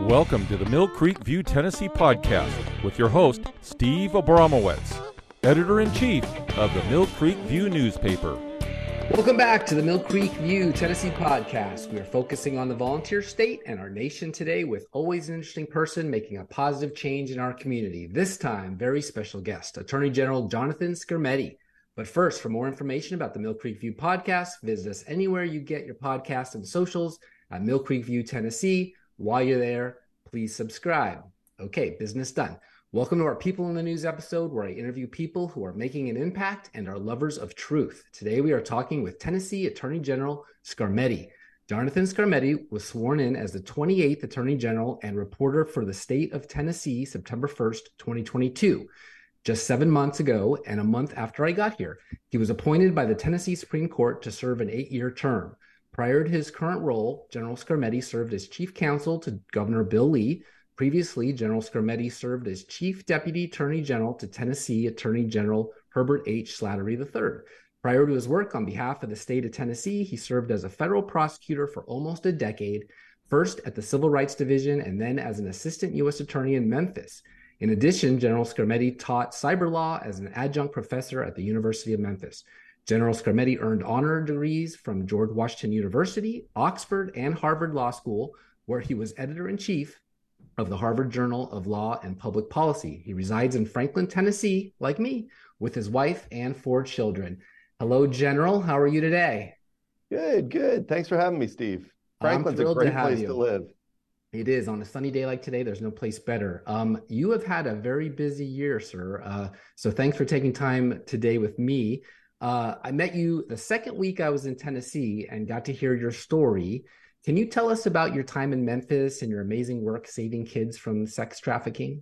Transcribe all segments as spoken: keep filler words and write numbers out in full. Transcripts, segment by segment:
Welcome to the Mill Creek View, Tennessee podcast with your host, Steve Abramowitz, editor-in-chief of the Mill Creek View newspaper. Welcome back to the Mill Creek View, Tennessee podcast. We are focusing on the volunteer state and our nation today with always an interesting person making a positive change in our community. This time, very special guest, Attorney General Jonathan Skrmetti. But first, for more information about the Mill Creek View podcast, visit us anywhere you get your podcasts and socials at Mill Creek View, Tennessee. While you're there, please subscribe. Okay, business done. Welcome to our People in the News episode, where I interview people who are making an impact and are lovers of truth. Today, we are talking with Tennessee Attorney General Skrmetti. Jonathan Skrmetti was sworn in as the twenty-eighth Attorney General and reporter for the state of Tennessee, September first, twenty twenty-two. Just seven months ago, and a month after I got here, he was appointed by the Tennessee Supreme Court to serve an eight-year term. Prior to his current role, General Skrmetti served as chief counsel to Governor Bill Lee. Previously, General Skrmetti served as Chief Deputy Attorney General to Tennessee Attorney General Herbert H. Slattery the third. Prior to his work on behalf of the state of Tennessee, he served as a federal prosecutor for almost a decade, first at the Civil Rights Division and then as an assistant U S attorney in Memphis. In addition, General Skrmetti taught cyber law as an adjunct professor at the University of Memphis. General Skrmetti earned honor degrees from George Washington University, Oxford, and Harvard Law School, where he was editor-in-chief of the Harvard Journal of Law and Public Policy. He resides in Franklin, Tennessee, like me, with his wife and four children. Hello, General. How are you today? Good, good. Thanks for having me, Steve. Franklin's a great place to live. It is. On a sunny day like today, there's no place better. Um, you have had a very busy year, sir. Uh, so thanks for taking time today with me. Uh, I met you the second week I was in Tennessee and got to hear your story. Can you tell us about your time in Memphis and your amazing work saving kids from sex trafficking?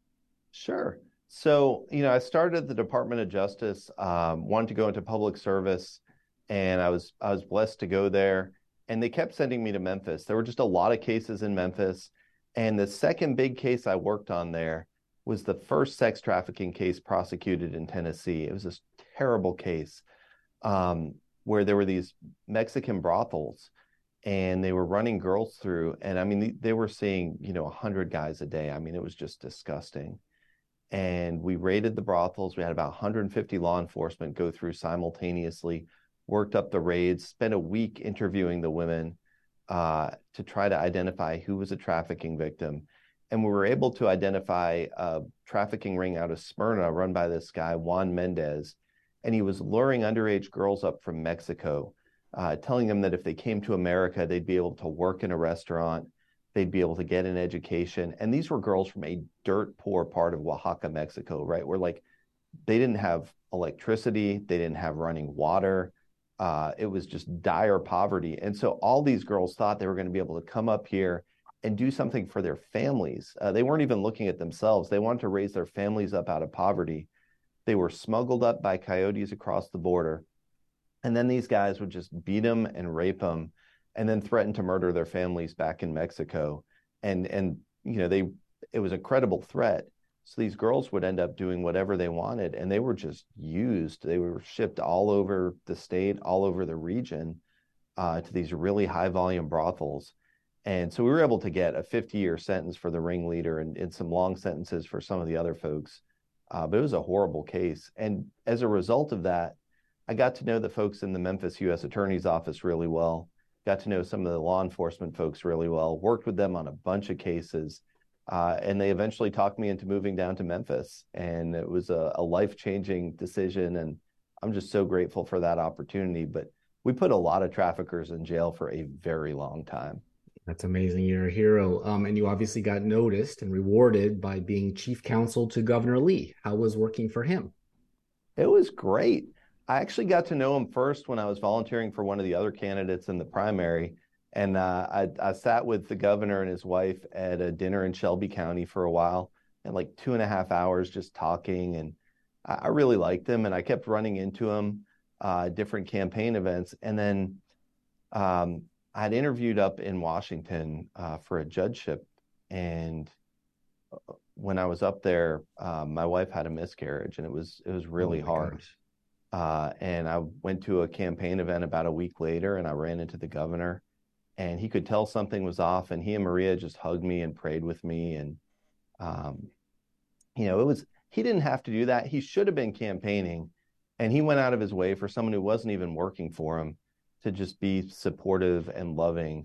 Sure. So, you know, I started at the Department of Justice, um, wanted to go into public service, and I was I was blessed to go there. And they kept sending me to Memphis. There were just a lot of cases in Memphis. And the second big case I worked on there was the first sex trafficking case prosecuted in Tennessee. It was this terrible case um, where there were these Mexican brothels and they were running girls through. And I mean, they were seeing, you know, one hundred guys a day. I mean, it was just disgusting. And we raided the brothels. We had about one hundred fifty law enforcement go through simultaneously, worked up the raids, spent a week interviewing the women uh, to try to identify who was a trafficking victim. And we were able to identify a trafficking ring out of Smyrna run by this guy, Juan Mendez. And he was luring underage girls up from Mexico, uh, telling them that if they came to America, they'd be able to work in a restaurant, they'd be able to get an education. And these were girls from a dirt poor part of Oaxaca, Mexico, right? Where like they didn't have electricity, they didn't have running water. Uh, it was just dire poverty. And so all these girls thought they were going to be able to come up here and do something for their families. Uh, they weren't even looking at themselves. They wanted to raise their families up out of poverty. They were smuggled up by coyotes across the border. And then these guys would just beat them and rape them and then threaten to murder their families back in Mexico. And, and you know, they it was a credible threat. So these girls would end up doing whatever they wanted, and they were just used. They were shipped all over the state, all over the region, uh, to these really high volume brothels. And so we were able to get a fifty-year sentence for the ringleader and, and some long sentences for some of the other folks. Uh, but it was a horrible case. And as a result of that, I got to know the folks in the Memphis U S Attorney's Office really well, got to know some of the law enforcement folks really well, worked with them on a bunch of cases. Uh, and they eventually talked me into moving down to Memphis. And it was a, a life-changing decision. And I'm just so grateful for that opportunity. But we put a lot of traffickers in jail for a very long time. That's amazing. You're a hero. Um, and you obviously got noticed and rewarded by being chief counsel to Governor Lee. How was working for him? It was great. I actually got to know him first when I was volunteering for one of the other candidates in the primary. And uh, I, I sat with the governor and his wife at a dinner in Shelby County for a while, and like two and a half hours just talking. And I, I really liked him, and I kept running into him uh, different campaign events. And then um, I'd interviewed up in Washington uh, for a judgeship. And when I was up there, uh, my wife had a miscarriage, and it was it was really oh hard. Uh, and I went to a campaign event about a week later, and I ran into the governor. and he could tell something was off, and he and Maria just hugged me and prayed with me. And, um, you know, it was, he didn't have to do that. He should have been campaigning, and he went out of his way for someone who wasn't even working for him to just be supportive and loving.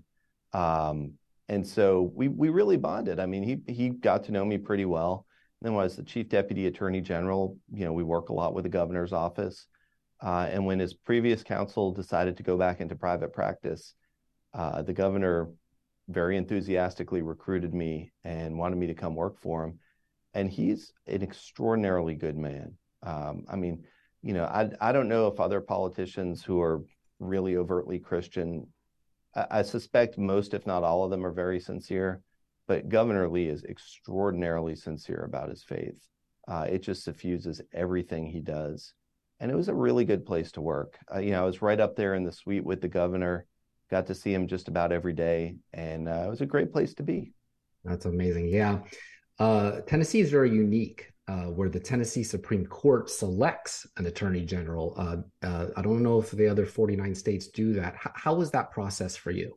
Um, and so we we really bonded. I mean, he he got to know me pretty well. And then when I was the chief deputy attorney general, you know, we work a lot with the governor's office. Uh, and when his previous counsel decided to go back into private practice, uh, the governor very enthusiastically recruited me and wanted me to come work for him. And he's an extraordinarily good man. Um, I mean, you know, I I don't know if other politicians who are really overtly Christian, I, I suspect most, if not all of them, are very sincere. But Governor Lee is extraordinarily sincere about his faith. Uh, it just suffuses everything he does. And it was a really good place to work. Uh, you know, I was right up there in the suite with the governor, got to see him just about every day. And uh, it was a great place to be. That's amazing. Yeah. Uh, Tennessee is very unique, uh, where the Tennessee Supreme Court selects an attorney general. Uh, uh, I don't know if the other forty-nine states do that. H- how was that process for you?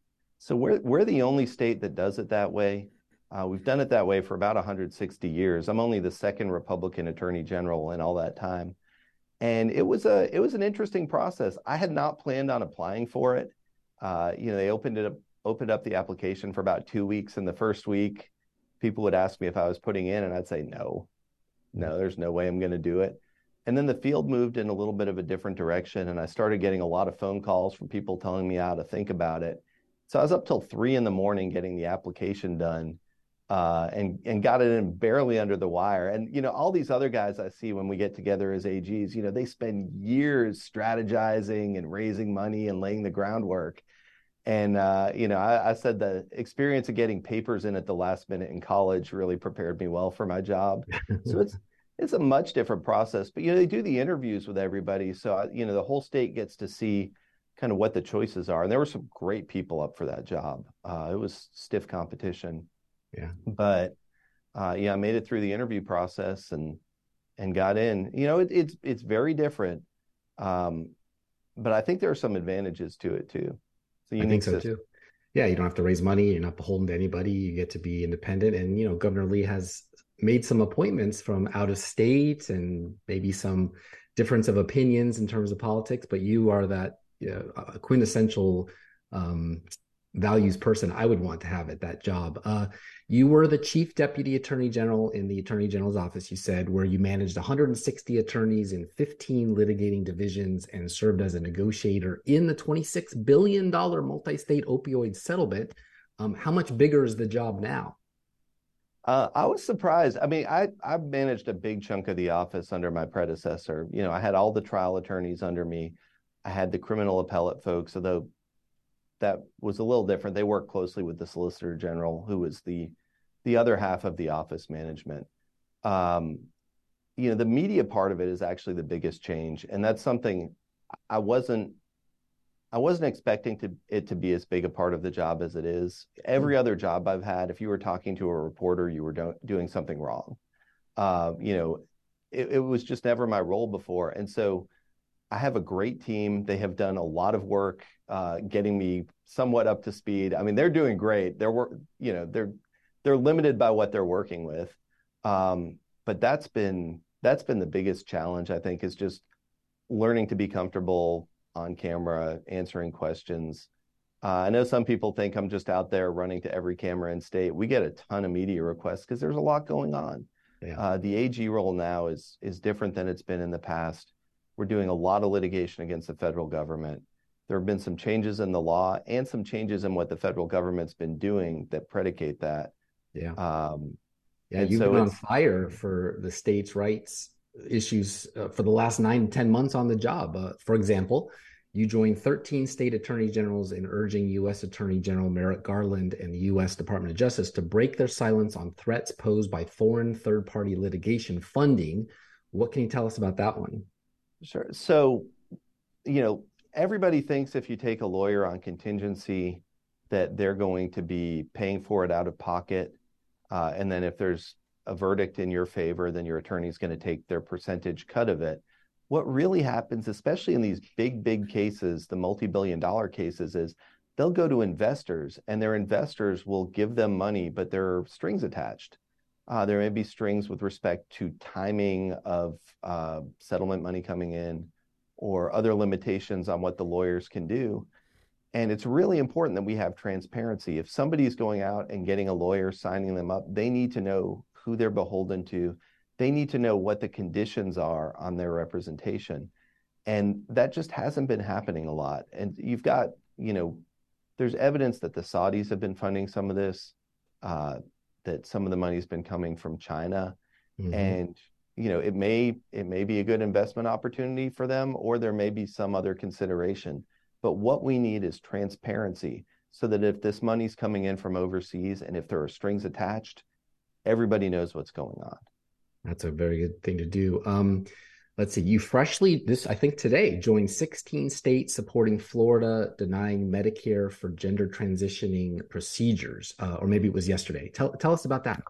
So we're, we're the only state that does it that way. Uh, we've done it that way for about one hundred sixty years. I'm only the second Republican attorney general in all that time. And it was a it was an interesting process. I had not planned on applying for it. Uh, you know, they opened it up, opened up the application for about two weeks. In the first week, people would ask me if I was putting in, and I'd say, no, no, there's no way I'm going to do it. And then the field moved in a little bit of a different direction, and I started getting a lot of phone calls from people telling me how to think about it. So I was up till three in the morning getting the application done, uh, and and got it in barely under the wire. And you know, all these other guys I see when we get together as A Gs, you know, they spend years strategizing and raising money and laying the groundwork. And, uh, you know, I, I said the experience of getting papers in at the last minute in college really prepared me well for my job. So it's it's a much different process. But, you know, they do the interviews with everybody. So, you know, the whole state gets to see kind of what the choices are. And there were some great people up for that job. Uh, it was stiff competition. Yeah. But, uh, yeah, I made it through the interview process and and got in. You know, it, it's it's very different. Um, but I think there are some advantages to it, too. I think so too. Yeah, you don't have to raise money. You're not beholden to anybody. You get to be independent. And, you know, Governor Lee has made some appointments from out of state and maybe some difference of opinions in terms of politics. But you are that, you know, a quintessential um, values person I would want to have at that job. Uh, you were the chief deputy attorney general in the attorney general's office, you said, where you managed one hundred sixty attorneys in fifteen litigating divisions and served as a negotiator in the twenty-six billion dollars multi-state opioid settlement. Um, how much bigger is the job now? Uh, I was surprised. I mean, I, I managed a big chunk of the office under my predecessor. You know, I had all the trial attorneys under me. I had the criminal appellate folks, although that was a little different. They worked closely with the Solicitor General, who was the the other half of the office management. Um, you know, the media part of it is actually the biggest change, and that's something I wasn't I wasn't expecting to it to be as big a part of the job as it is. Every other job I've had, if you were talking to a reporter, you were do, doing something wrong. Uh, you know, it, it was just never my role before, and so I have a great team. They have done a lot of work uh, getting me somewhat up to speed. I mean, they're doing great. They're work, you know, they're they're limited by what they're working with, um, but that's been that's been the biggest challenge. I think is just learning to be comfortable on camera, answering questions. Uh, I know some people think I'm just out there running to every camera in state. We get a ton of media requests because there's a lot going on. Yeah. Uh, the A G role now is is different than it's been in the past. We're doing a lot of litigation against the federal government. There have been some changes in the law and some changes in what the federal government's been doing that predicate that. Yeah. Um, yeah, you've so been on fire for the states' rights issues uh, for the last nine, ten months on the job. Uh, for example, you joined thirteen state attorney generals in urging U S Attorney General Merrick Garland and the U S Department of Justice to break their silence on threats posed by foreign third-party litigation funding. What can you tell us about that one? Sure. So, you know, everybody thinks if you take a lawyer on contingency that they're going to be paying for it out of pocket. Uh, and then if there's a verdict in your favor, then your attorney's going to take their percentage cut of it. What really happens, especially in these big, big cases, the multi-billion dollar cases, is they'll go to investors, and their investors will give them money, but there are strings attached. Uh, there may be strings with respect to timing of uh, settlement money coming in or other limitations on what the lawyers can do. And it's really important that we have transparency. If somebody's going out and getting a lawyer, signing them up, they need to know who they're beholden to. They need to know what the conditions are on their representation. And that just hasn't been happening a lot. And you've got, you know, there's evidence that the Saudis have been funding some of this, uh, that some of the money's been coming from China. Mm-hmm. And, you know, it may, it may be a good investment opportunity for them, or there may be some other consideration. But what we need is transparency, so that if this money's coming in from overseas and if there are strings attached, everybody knows what's going on. That's a very good thing to do. Um, let's see, you freshly, this I think today, joined sixteen states supporting Florida denying Medicare for gender transitioning procedures, uh, or maybe it was yesterday. Tell tell us about that.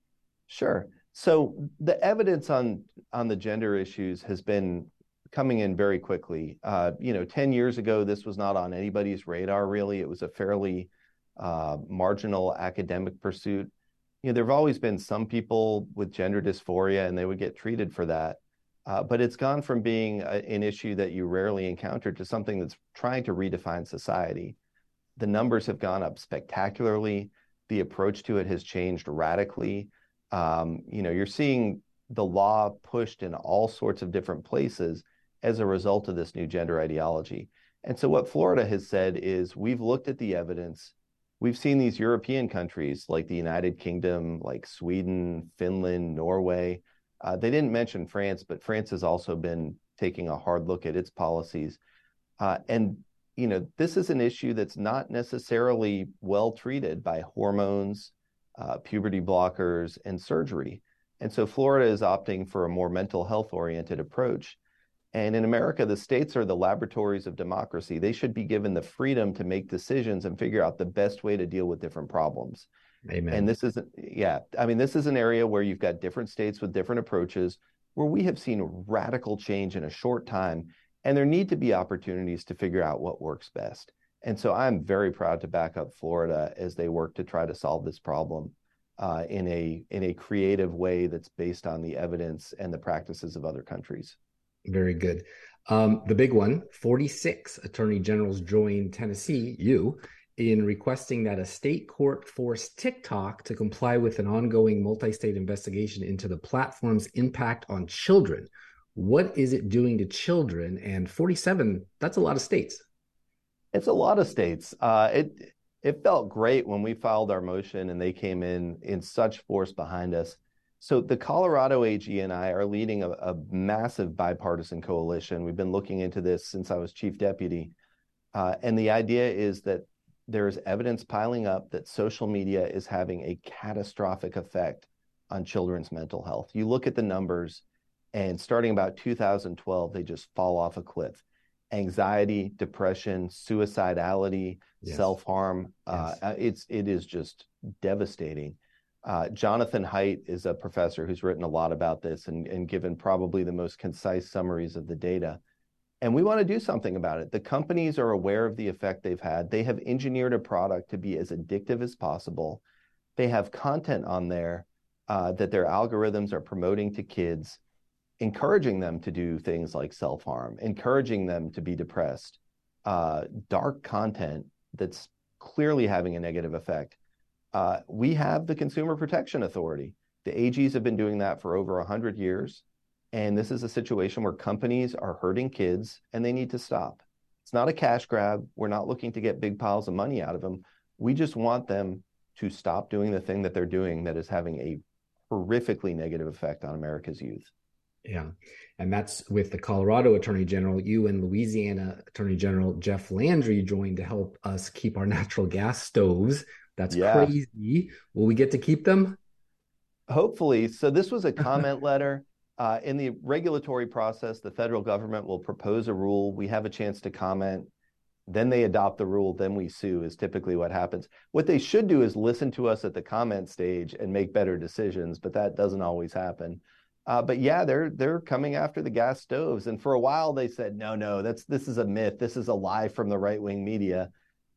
Sure. So the evidence on on the gender issues has been coming in very quickly. Uh, you know, ten years ago, this was not on anybody's radar, really. It was a fairly uh, marginal academic pursuit. You know, there have always been some people with gender dysphoria, and they would get treated for that. Uh, but it's gone from being a, an issue that you rarely encounter to something that's trying to redefine society. The numbers have gone up spectacularly. The approach to it has changed radically. Um, you know, you're seeing the law pushed in all sorts of different places as a result of this new gender ideology. And so what Florida has said is, we've looked at the evidence. We've seen these European countries like the United Kingdom, like Sweden, Finland, Norway. Uh, they didn't mention France, but France has also been taking a hard look at its policies. Uh, and, you know, this is an issue that's not necessarily well treated by hormones, uh, puberty blockers, and surgery. And so Florida is opting for a more mental health oriented approach. And in America, the states are the laboratories of democracy. They should be given the freedom to make decisions and figure out the best way to deal with different problems. Amen. And this isn't, yeah, I mean, this is an area where you've got different states with different approaches, where we have seen radical change in a short time, and there need to be opportunities to figure out what works best. And so I'm very proud to back up Florida as they work to try to solve this problem uh, in a in a creative way that's based on the evidence and the practices of other countries. Very good. Um, the big one, forty-six attorney generals joined Tennessee, you, in requesting that a state court force TikTok to comply with an ongoing multi-state investigation into the platform's impact on children. What is it doing to children? And forty-seven, that's a lot of states. It's a lot of states. Uh, it it felt great when we filed our motion and they came in in such force behind us. So the Colorado A G and I are leading a, a massive bipartisan coalition. We've been looking into this since I was chief deputy. Uh, and the idea is that there's evidence piling up that social media is having a catastrophic effect on children's mental health. You look at the numbers, and starting about two thousand twelve, they just fall off a cliff. Anxiety, depression, suicidality, yes. self-harm. Yes. Uh, it's, it is just devastating. Uh, Jonathan Haidt is a professor who's written a lot about this and, and given probably the most concise summaries of the data. And we want to do something about it. The companies are aware of the effect they've had. They have engineered a product to be as addictive as possible. They have content on there uh, that their algorithms are promoting to kids, encouraging them to do things like self-harm, encouraging them to be depressed, uh, dark content that's clearly having a negative effect. Uh, we have the Consumer Protection Authority. The A Gs have been doing that for over one hundred years. And this is a situation where companies are hurting kids and they need to stop. It's not a cash grab. We're not looking to get big piles of money out of them. We just want them to stop doing the thing that they're doing that is having a horrifically negative effect on America's youth. Yeah. And that's with the Colorado Attorney General. You and Louisiana Attorney General Jeff Landry joined to help us keep our natural gas stoves. That's yeah. crazy. Will we get to keep them? Hopefully. So this was a comment letter. Uh, in the regulatory process, the federal government will propose a rule. We have a chance to comment. Then they adopt the rule. Then we sue is typically what happens. What they should do is listen to us at the comment stage and make better decisions, but that doesn't always happen. Uh, but yeah, they're they're coming after the gas stoves. And for a while they said, no, no, that's this is a myth. This is a lie from the right-wing media.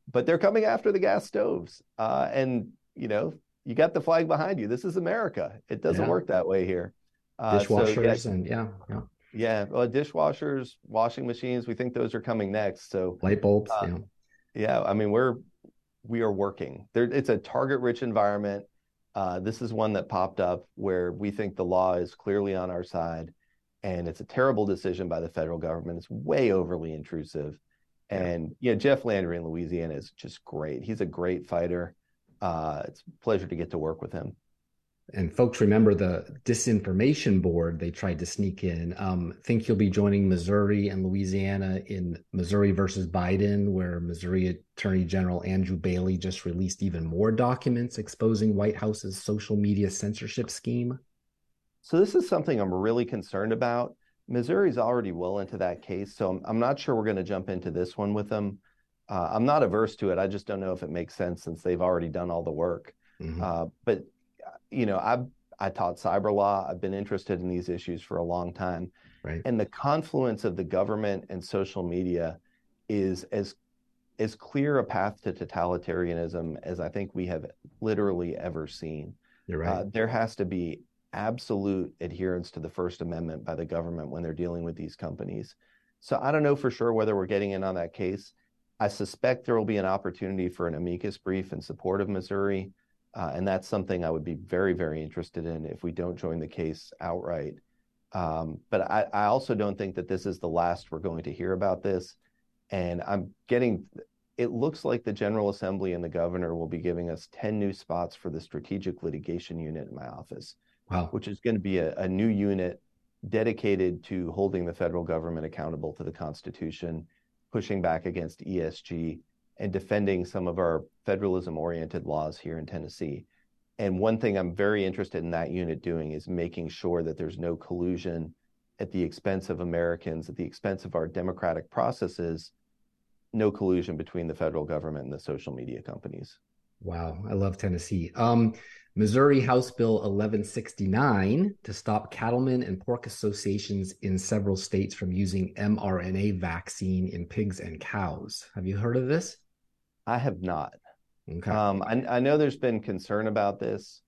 but they're coming after the gas stoves. Uh, and, you know, you got the flag behind you. This is America. It doesn't Yeah. work that way here. Uh, Dishwashers so, yeah, and yeah, yeah. Yeah, well, dishwashers, washing machines, we think those are coming next. So, Light bulbs. uh, Yeah. yeah, I mean, we're we are working there. It's a target-rich environment. Uh, this is one that popped up where we think the law is clearly on our side, and it's a terrible decision by the federal government. It's way overly intrusive, and yeah, Jeff Landry in Louisiana is just great. He's a great fighter. Uh, it's a pleasure to get to work with him. And folks remember the disinformation board they tried to sneak in. Um, think you'll be joining Missouri and Louisiana in Missouri versus Biden, where Missouri Attorney General Andrew Bailey just released even more documents exposing White House's social media censorship scheme? So this is something I'm really concerned about. Missouri's already well into that case, so I'm, I'm not sure we're going to jump into this one with them. Uh, I'm not averse to it. I just don't know if it makes sense since they've already done all the work. Mm-hmm. Uh, but you know, I I taught cyber law. I've been interested in these issues for a long time. Right. And the confluence of the government and social media is as as clear a path to totalitarianism as I think we have literally ever seen. You're right. Uh, there has to be absolute adherence to the First Amendment by the government when they're dealing with these companies. So I don't know for sure whether we're getting in on that case. I suspect there will be an opportunity for an amicus brief in support of Missouri. Uh, and that's something I would be very, very interested in if we don't join the case outright. Um, but I, I also don't think that this is the last we're going to hear about this. And I'm getting, it looks like the General Assembly and the governor will be giving us ten new spots for the Strategic Litigation Unit in my office. Wow. Which is going to be a, a new unit dedicated to holding the federal government accountable to the Constitution, pushing back against E S G, and defending some of our federalism-oriented laws here in Tennessee. And one thing I'm very interested in that unit doing is making sure that there's no collusion at the expense of Americans, at the expense of our democratic processes, no collusion between the federal government and the social media companies. Wow, I love Tennessee. Um, Missouri House Bill eleven sixty-nine to stop cattlemen and pork associations in several states from using mRNA vaccine in pigs and cows. Have you heard of this? I have not. Okay. Um, I, I know there's been concern about this.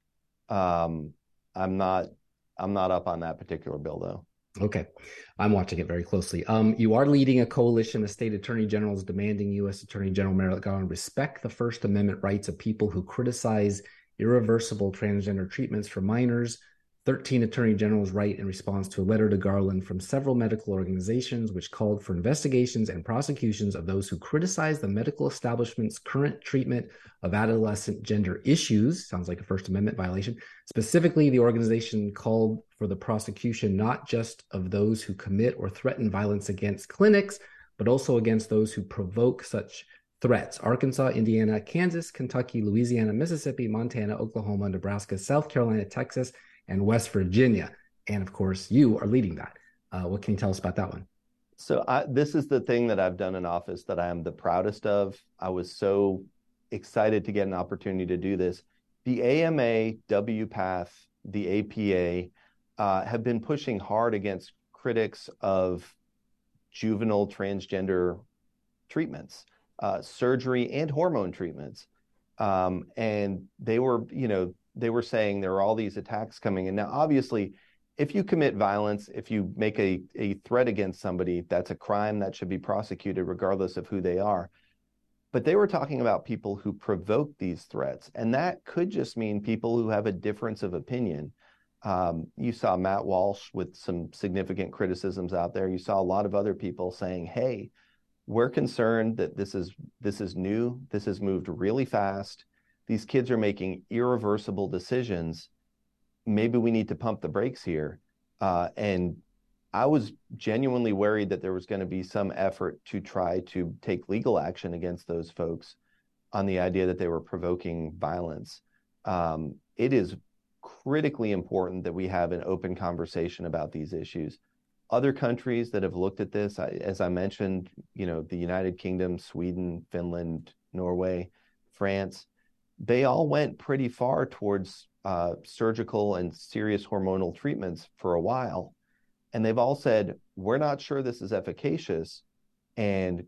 Um, I'm not. I'm not up on that particular bill, though. Okay, I'm watching it very closely. Um, you are leading a coalition of state attorney generals demanding U S Attorney General Merrick Garland respect the First Amendment rights of people who criticize irreversible transgender treatments for minors. thirteen attorney generals write in response to a letter to Garland from several medical organizations, which called for investigations and prosecutions of those who criticize the medical establishment's current treatment of adolescent gender issues. Sounds like a First Amendment violation. Specifically, the organization called for the prosecution not just of those who commit or threaten violence against clinics, but also against those who provoke such threats. Arkansas, Indiana, Kansas, Kentucky, Louisiana, Mississippi, Montana, Oklahoma, Nebraska, South Carolina, Texas, and West Virginia. And of course, you are leading that. Uh, what can you tell us about that one? So I, this is the thing that I've done in office that I am the proudest of. I was so excited to get an opportunity to do this. The A M A, W PATH, the A P A uh, have been pushing hard against critics of juvenile transgender treatments, uh, surgery and hormone treatments. Um, and they were, you know, they were saying there are all these attacks coming in. Now, obviously, if you commit violence, if you make a, a threat against somebody, that's a crime that should be prosecuted regardless of who they are. But they were talking about people who provoke these threats. And that could just mean people who have a difference of opinion. Um, you saw Matt Walsh with some significant criticisms out there. You saw a lot of other people saying, hey, we're concerned that this is this is new. This has moved really fast. These kids are making irreversible decisions. Maybe we need to pump the brakes here. Uh, and I was genuinely worried that there was going to be some effort to try to take legal action against those folks on the idea that they were provoking violence. Um, it is critically important that we have an open conversation about these issues. Other countries that have looked at this, I, as I mentioned, you know, the United Kingdom, Sweden, Finland, Norway, France, they all went pretty far towards uh, surgical and serious hormonal treatments for a while. And they've all said, we're not sure this is efficacious. And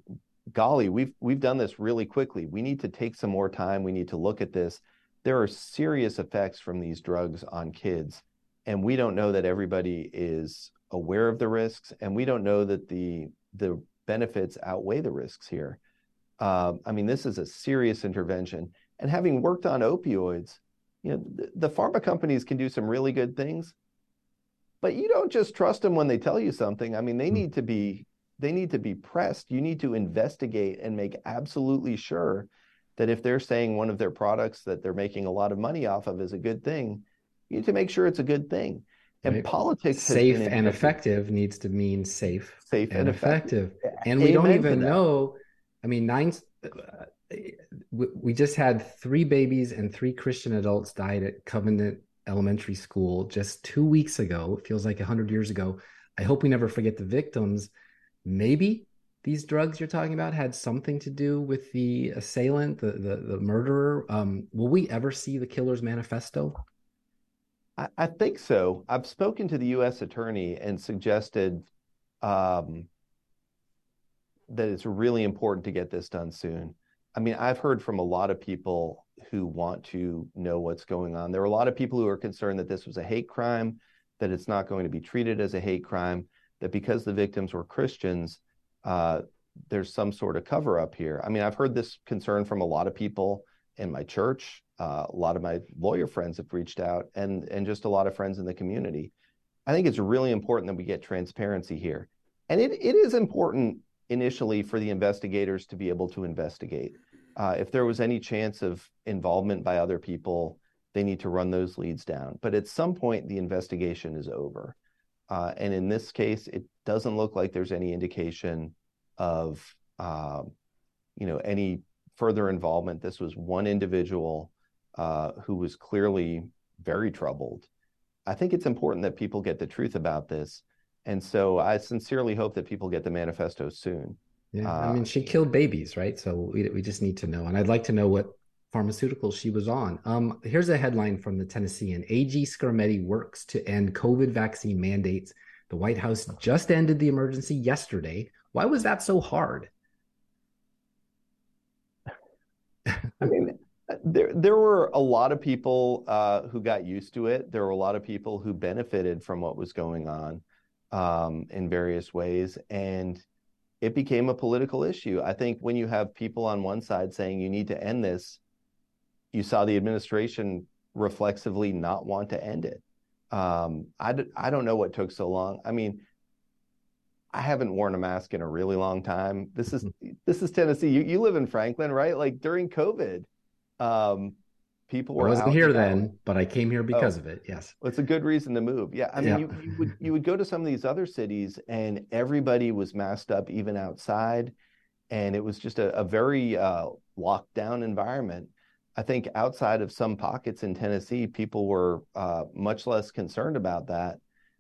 golly, we've we've done this really quickly. We need to take some more time. We need to look at this. There are serious effects from these drugs on kids, and we don't know that everybody is aware of the risks, and we don't know that the the benefits outweigh the risks here. Uh, I mean, this is a serious intervention. And having worked on opioids, you know, the, the pharma companies can do some really good things, but you don't just trust them when they tell you something. I mean, they need to be they need to be pressed. You need to investigate and make absolutely sure that if they're saying one of their products that they're making a lot of money off of is a good thing, you need to make sure it's a good thing. And right. Politics safe and effective needs to mean safe, safe and, and effective. effective. And we Amen don't even know. I mean, nine. Uh, we just had three babies and three Christian adults died at Covenant Elementary School just two weeks ago. It feels like a hundred years ago. I hope we never forget the victims. Maybe these drugs you're talking about had something to do with the assailant, the the, the murderer. Um, will we ever see the killer's manifesto? I, I think so. I've spoken to the U S attorney and suggested um, that it's really important to get this done soon. I mean, I've heard from a lot of people who want to know what's going on. There are a lot of people who are concerned that this was a hate crime, that it's not going to be treated as a hate crime, that because the victims were Christians, uh, there's some sort of cover up here. I mean, I've heard this concern from a lot of people in my church. Uh, a lot of my lawyer friends have reached out, and, and just a lot of friends in the community. I think it's really important that we get transparency here. And it, it is important initially for the investigators to be able to investigate. Uh, if there was any chance of involvement by other people, they need to run those leads down. But at some point, the investigation is over. Uh, and in this case, it doesn't look like there's any indication of, uh, you know, any further involvement. This was one individual uh, who was clearly very troubled. I think it's important that people get the truth about this. And so I sincerely hope that people get the manifesto soon. Yeah, uh, I mean, she killed babies, right? So we we just need to know. And I'd like to know what pharmaceuticals she was on. Um, here's a headline from the Tennessean. A G Scarmetti works to end COVID vaccine mandates. The White House just ended the emergency yesterday. Why was that so hard? I mean, there there were a lot of people uh, who got used to it. There were a lot of people who benefited from what was going on um, in various ways. And it became a political issue. I think when you have people on one side saying you need to end this, you saw the administration reflexively not want to end it. Um, I, d- I don't know what took so long. I mean, I haven't worn a mask in a really long time. This is this is Tennessee. You you live in Franklin, right? Like during COVID, um, people were. I wasn't out here out. then, but I came here because oh, of it. Yes, well, it's a good reason to move. Yeah, I mean, yeah. you, you would you would go to some of these other cities, and everybody was masked up, even outside, and it was just a, a very uh, locked down environment. I think outside of some pockets in Tennessee, people were uh, much less concerned about that,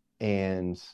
and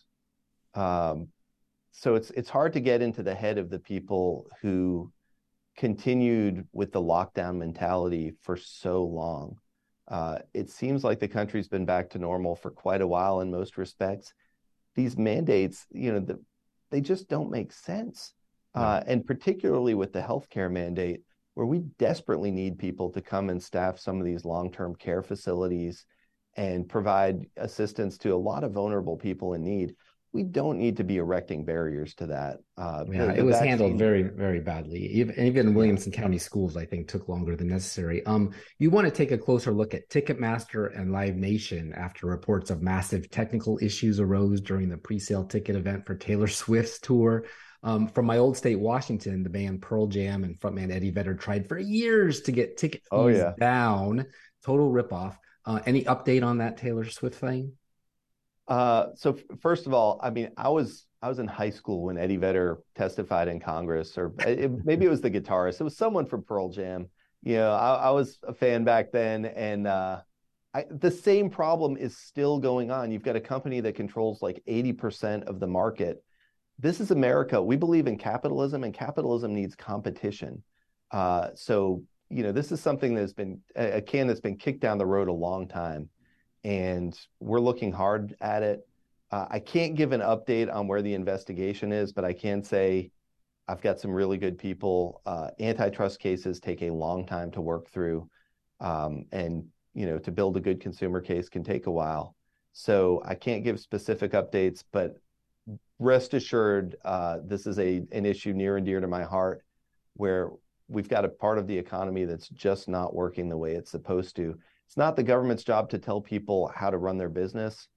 um, so it's it's hard to get into the head of the people who continued with the lockdown mentality for so long. Uh, it seems like the country's been back to normal for quite a while in most respects. These mandates, you know, the, they just don't make sense, uh, and particularly with the healthcare mandate, where we desperately need people to come and staff some of these long-term care facilities and provide assistance to a lot of vulnerable people in need. We don't need to be erecting barriers to that. Uh, yeah, the, the it was vaccine... handled very, very badly. Even, even Williamson yeah. County schools, I think, took longer than necessary. Um, you want to take a closer look at Ticketmaster and Live Nation after reports of massive technical issues arose during the pre-sale ticket event for Taylor Swift's tour. Um, from my old state, Washington, the band Pearl Jam and frontman Eddie Vedder tried for years to get ticket fees oh, yeah. down. Total ripoff. Uh, any update on that Taylor Swift thing? Uh, so f- first of all, I mean, I was I was in high school when Eddie Vedder testified in Congress, or it, maybe it was the guitarist. It was someone from Pearl Jam. You know, I, I was a fan back then, and uh, I, the same problem is still going on. You've got a company that controls like eighty percent of the market. This is America. We believe in capitalism, and capitalism needs competition. Uh, so, you know, this is something that's been a, a can that's been kicked down the road a long time. And we're looking hard at it. Uh, I can't give an update on where the investigation is, but I can say I've got some really good people. Uh, antitrust cases take a long time to work through. Um, and, you know, to build a good consumer case can take a while. So I can't give specific updates, but rest assured, uh, this is a an issue near and dear to my heart, where we've got a part of the economy that's just not working the way it's supposed to. It's not the government's job to tell people how to run their business,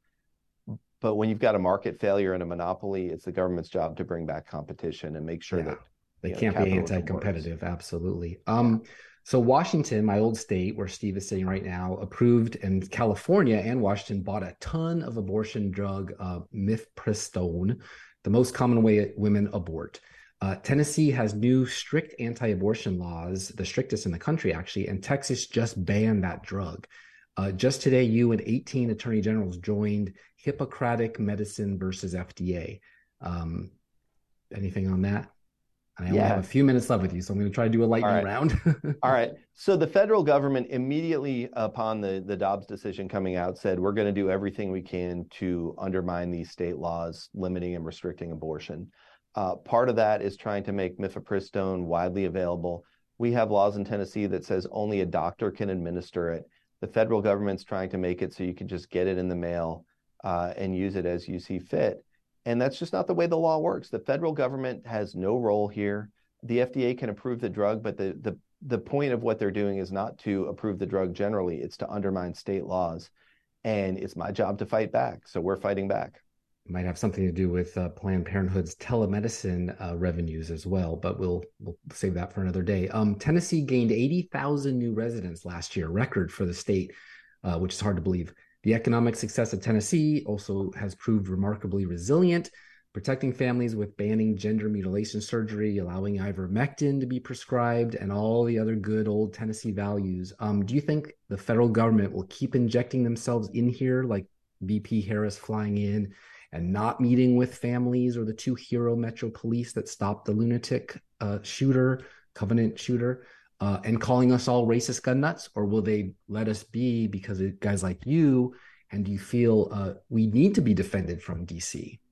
but when you've got a market failure and a monopoly, it's the government's job to bring back competition and make sure yeah, that they can't know, be anti-competitive. Works. Absolutely. Um, yeah. So Washington, my old state where Steve is sitting right now, approved, and California and Washington bought a ton of abortion drug, uh, mifepristone, the most common way women abort. Uh, Tennessee has new strict anti-abortion laws, the strictest in the country, actually, and Texas just banned that drug. Uh, just today, you and eighteen attorney generals joined Hippocratic Medicine versus F D A. Um, anything on that? I only yeah. have a few minutes left with you, so I'm going to try to do a lightning All right. round. All right. So the federal government immediately upon the, the Dobbs decision coming out said, we're going to do everything we can to undermine these state laws limiting and restricting abortion. Uh, part of that is trying to make mifepristone widely available. We have laws in Tennessee that says only a doctor can administer it. The federal government's trying to make it so you can just get it in the mail uh, and use it as you see fit. And that's just not the way the law works. The federal government has no role here. The F D A can approve the drug, but the, the, the point of what they're doing is not to approve the drug generally. It's to undermine state laws. And it's my job to fight back. So we're fighting back. It might have something to do with uh, Planned Parenthood's telemedicine uh, revenues as well, but we'll we'll save that for another day. Um, Tennessee gained eighty thousand new residents last year, record for the state, uh, which is hard to believe. The economic success of Tennessee also has proved remarkably resilient, protecting families with banning gender mutilation surgery, allowing ivermectin to be prescribed, and all the other good old Tennessee values. Um, do you think the federal government will keep injecting themselves in here, like V P Harris flying in and not meeting with families, or the two hero Metro Police that stopped the lunatic uh, shooter, Covenant shooter, uh, and calling us all racist gun nuts? Or will they let us be because of guys like you? And do you feel uh, we need to be defended from D C?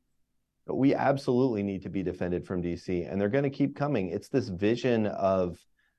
We absolutely need to be defended from D C, and they're going to keep coming. It's this vision of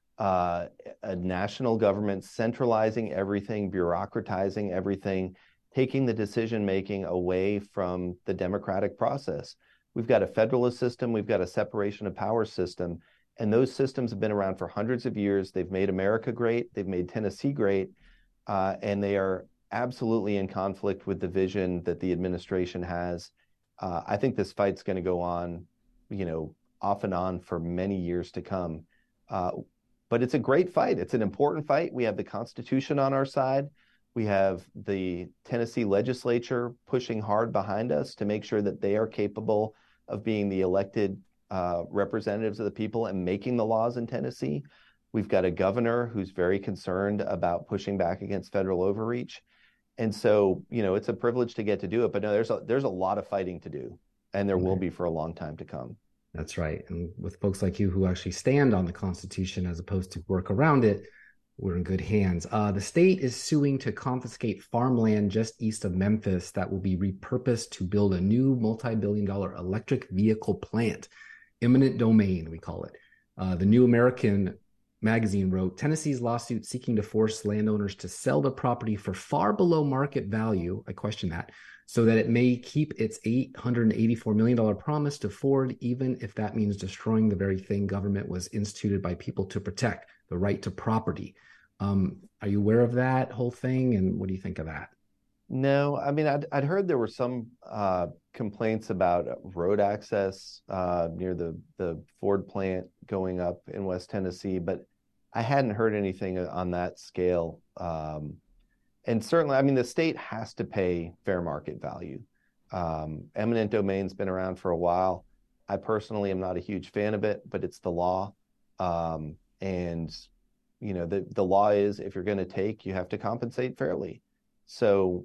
uh, a national government centralizing everything, bureaucratizing everything, taking the decision-making away from the democratic process. We've got a federalist system, we've got a separation of powers system, and those systems have been around for hundreds of years. They've made America great, they've made Tennessee great, uh, and they are absolutely in conflict with the vision that the administration has. Uh, I think this fight's going to go on, you know, off and on for many years to come. Uh, but it's a great fight. It's an important fight. We have the Constitution on our side. We have the Tennessee legislature pushing hard behind us to make sure that they are capable of being the elected uh, representatives of the people and making the laws in Tennessee. We've got a governor who's very concerned about pushing back against federal overreach. And so, you know, it's a privilege to get to do it. But no, there's a, there's a lot of fighting to do, and there will be for a long time to come. That's right. And with folks like you who actually stand on the Constitution as opposed to work around it, we're in good hands. Uh, the state is suing to confiscate farmland just east of Memphis that will be repurposed to build a new multi-billion dollar electric vehicle plant. Eminent domain, we call it. Uh, the New American magazine wrote, Tennessee's lawsuit seeking to force landowners to sell the property for far below market value, I question that, so that it may keep its eight hundred eighty-four million dollars promise to Ford, even if that means destroying the very thing government was instituted by people to protect, the right to property. Um, are you aware of that whole thing, and what do you think of that? No, I mean, I'd, I'd heard there were some uh, complaints about road access uh, near the, the Ford plant going up in West Tennessee, but I hadn't heard anything on that scale. Um, and certainly, I mean, the state has to pay fair market value. Um, eminent domain's been around for a while. I personally am not a huge fan of it, but it's the law. Um, and, you know, the, the law is if you're going to take, you have to compensate fairly. So,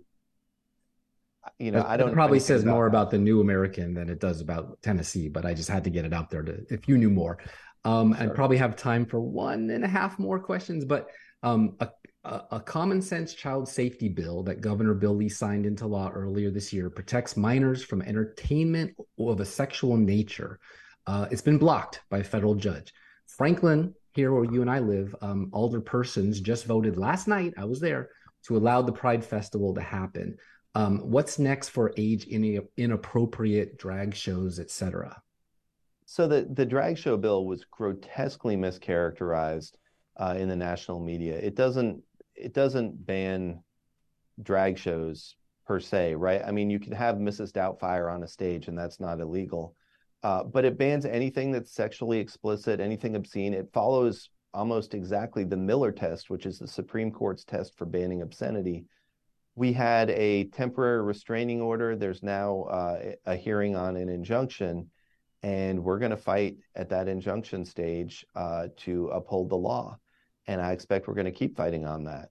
you know, it, I don't it probably says about more that. about the New American than it does about Tennessee, but I just had to get it out there to, if you knew more. Um, sure. I'd probably have time for one and a half more questions, but um, a, a, a common sense child safety bill that Governor Bill Lee signed into law earlier this year protects minors from entertainment of a sexual nature. Uh, it's been blocked by a federal judge. Franklin, here where you and I live, um, alderpersons just voted last night, I was there, to allow the Pride Festival to happen. Um, what's next for age in, inappropriate drag shows, et cetera? So the, the drag show bill was grotesquely mischaracterized uh, in the national media. It doesn't it doesn't ban drag shows per se, right? I mean, you can have Missus Doubtfire on a stage, and that's not illegal. Uh, but it bans anything that's sexually explicit, anything obscene. It follows almost exactly the Miller test, which is the Supreme Court's test for banning obscenity. We had a temporary restraining order. There's now uh, a hearing on an injunction, and we're going to fight at that injunction stage uh, to uphold the law. And I expect we're going to keep fighting on that.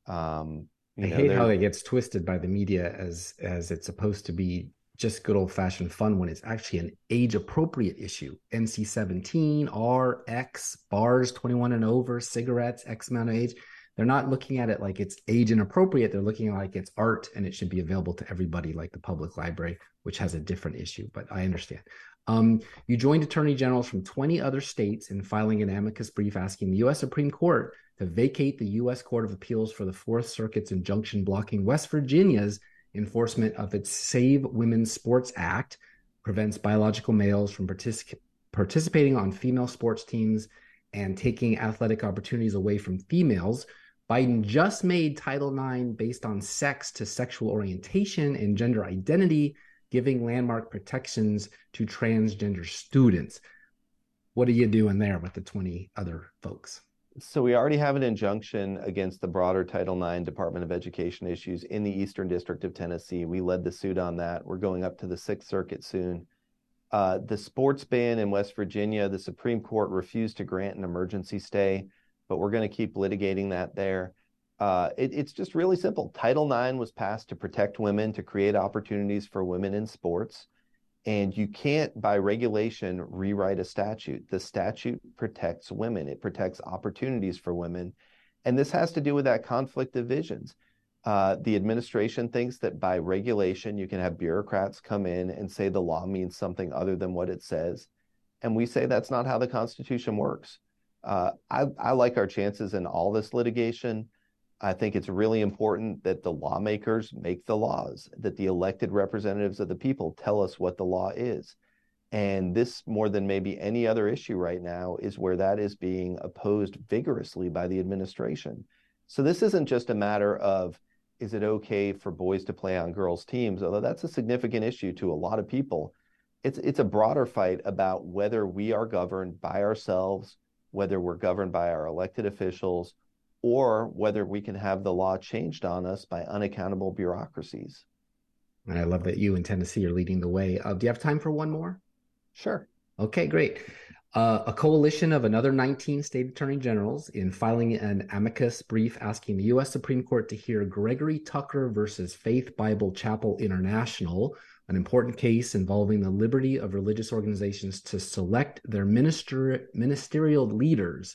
Um, you I know, hate there- how it gets twisted by the media as as it's supposed to be just good old-fashioned fun when it's actually an age-appropriate issue. N C seventeen, R, X, bars twenty-one and over, cigarettes, X amount of age. They're not looking at it like it's age inappropriate. They're looking at it like it's art and it should be available to everybody, like the public library, which has a different issue, but I understand. Um, you joined attorney generals from twenty other states in filing an amicus brief asking the U S Supreme Court to vacate the U S Court of Appeals for the Fourth Circuit's injunction blocking West Virginia's enforcement of its Save Women's Sports Act, prevents biological males from partic- participating on female sports teams and taking athletic opportunities away from females. Biden just made Title nine based on sex to sexual orientation and gender identity, giving landmark protections to transgender students. What are you doing there with the twenty other folks? So we already have an injunction against the broader Title nine Department of Education issues in the Eastern District of Tennessee. We led the suit on that. We're going up to the Sixth Circuit soon. Uh, the sports ban in West Virginia, the Supreme Court refused to grant an emergency stay, but we're going to keep litigating that there. Uh, it, it's just really simple. Title nine was passed to protect women, to create opportunities for women in sports. And you can't, by regulation, rewrite a statute. The statute protects women. It protects opportunities for women. And this has to do with that conflict of visions. Uh, the administration thinks that by regulation, you can have bureaucrats come in and say the law means something other than what it says. And we say that's not how the Constitution works. Uh, I, I like our chances in all this litigation. I think it's really important that the lawmakers make the laws, that the elected representatives of the people tell us what the law is. And this, more than maybe any other issue right now, is where that is being opposed vigorously by the administration. So this isn't just a matter of, is it okay for boys to play on girls' teams? Although that's a significant issue to a lot of people. It's, it's a broader fight about whether we are governed by ourselves, whether we're governed by our elected officials, or whether we can have the law changed on us by unaccountable bureaucracies. And I love that you in Tennessee are leading the way. Uh, do you have time for one more? Sure. Okay, great. Uh, a coalition of another nineteen state attorney generals in filing an amicus brief asking the U S Supreme Court to hear Gregory Tucker versus Faith Bible Chapel International, an important case involving the liberty of religious organizations to select their minister, ministerial leaders.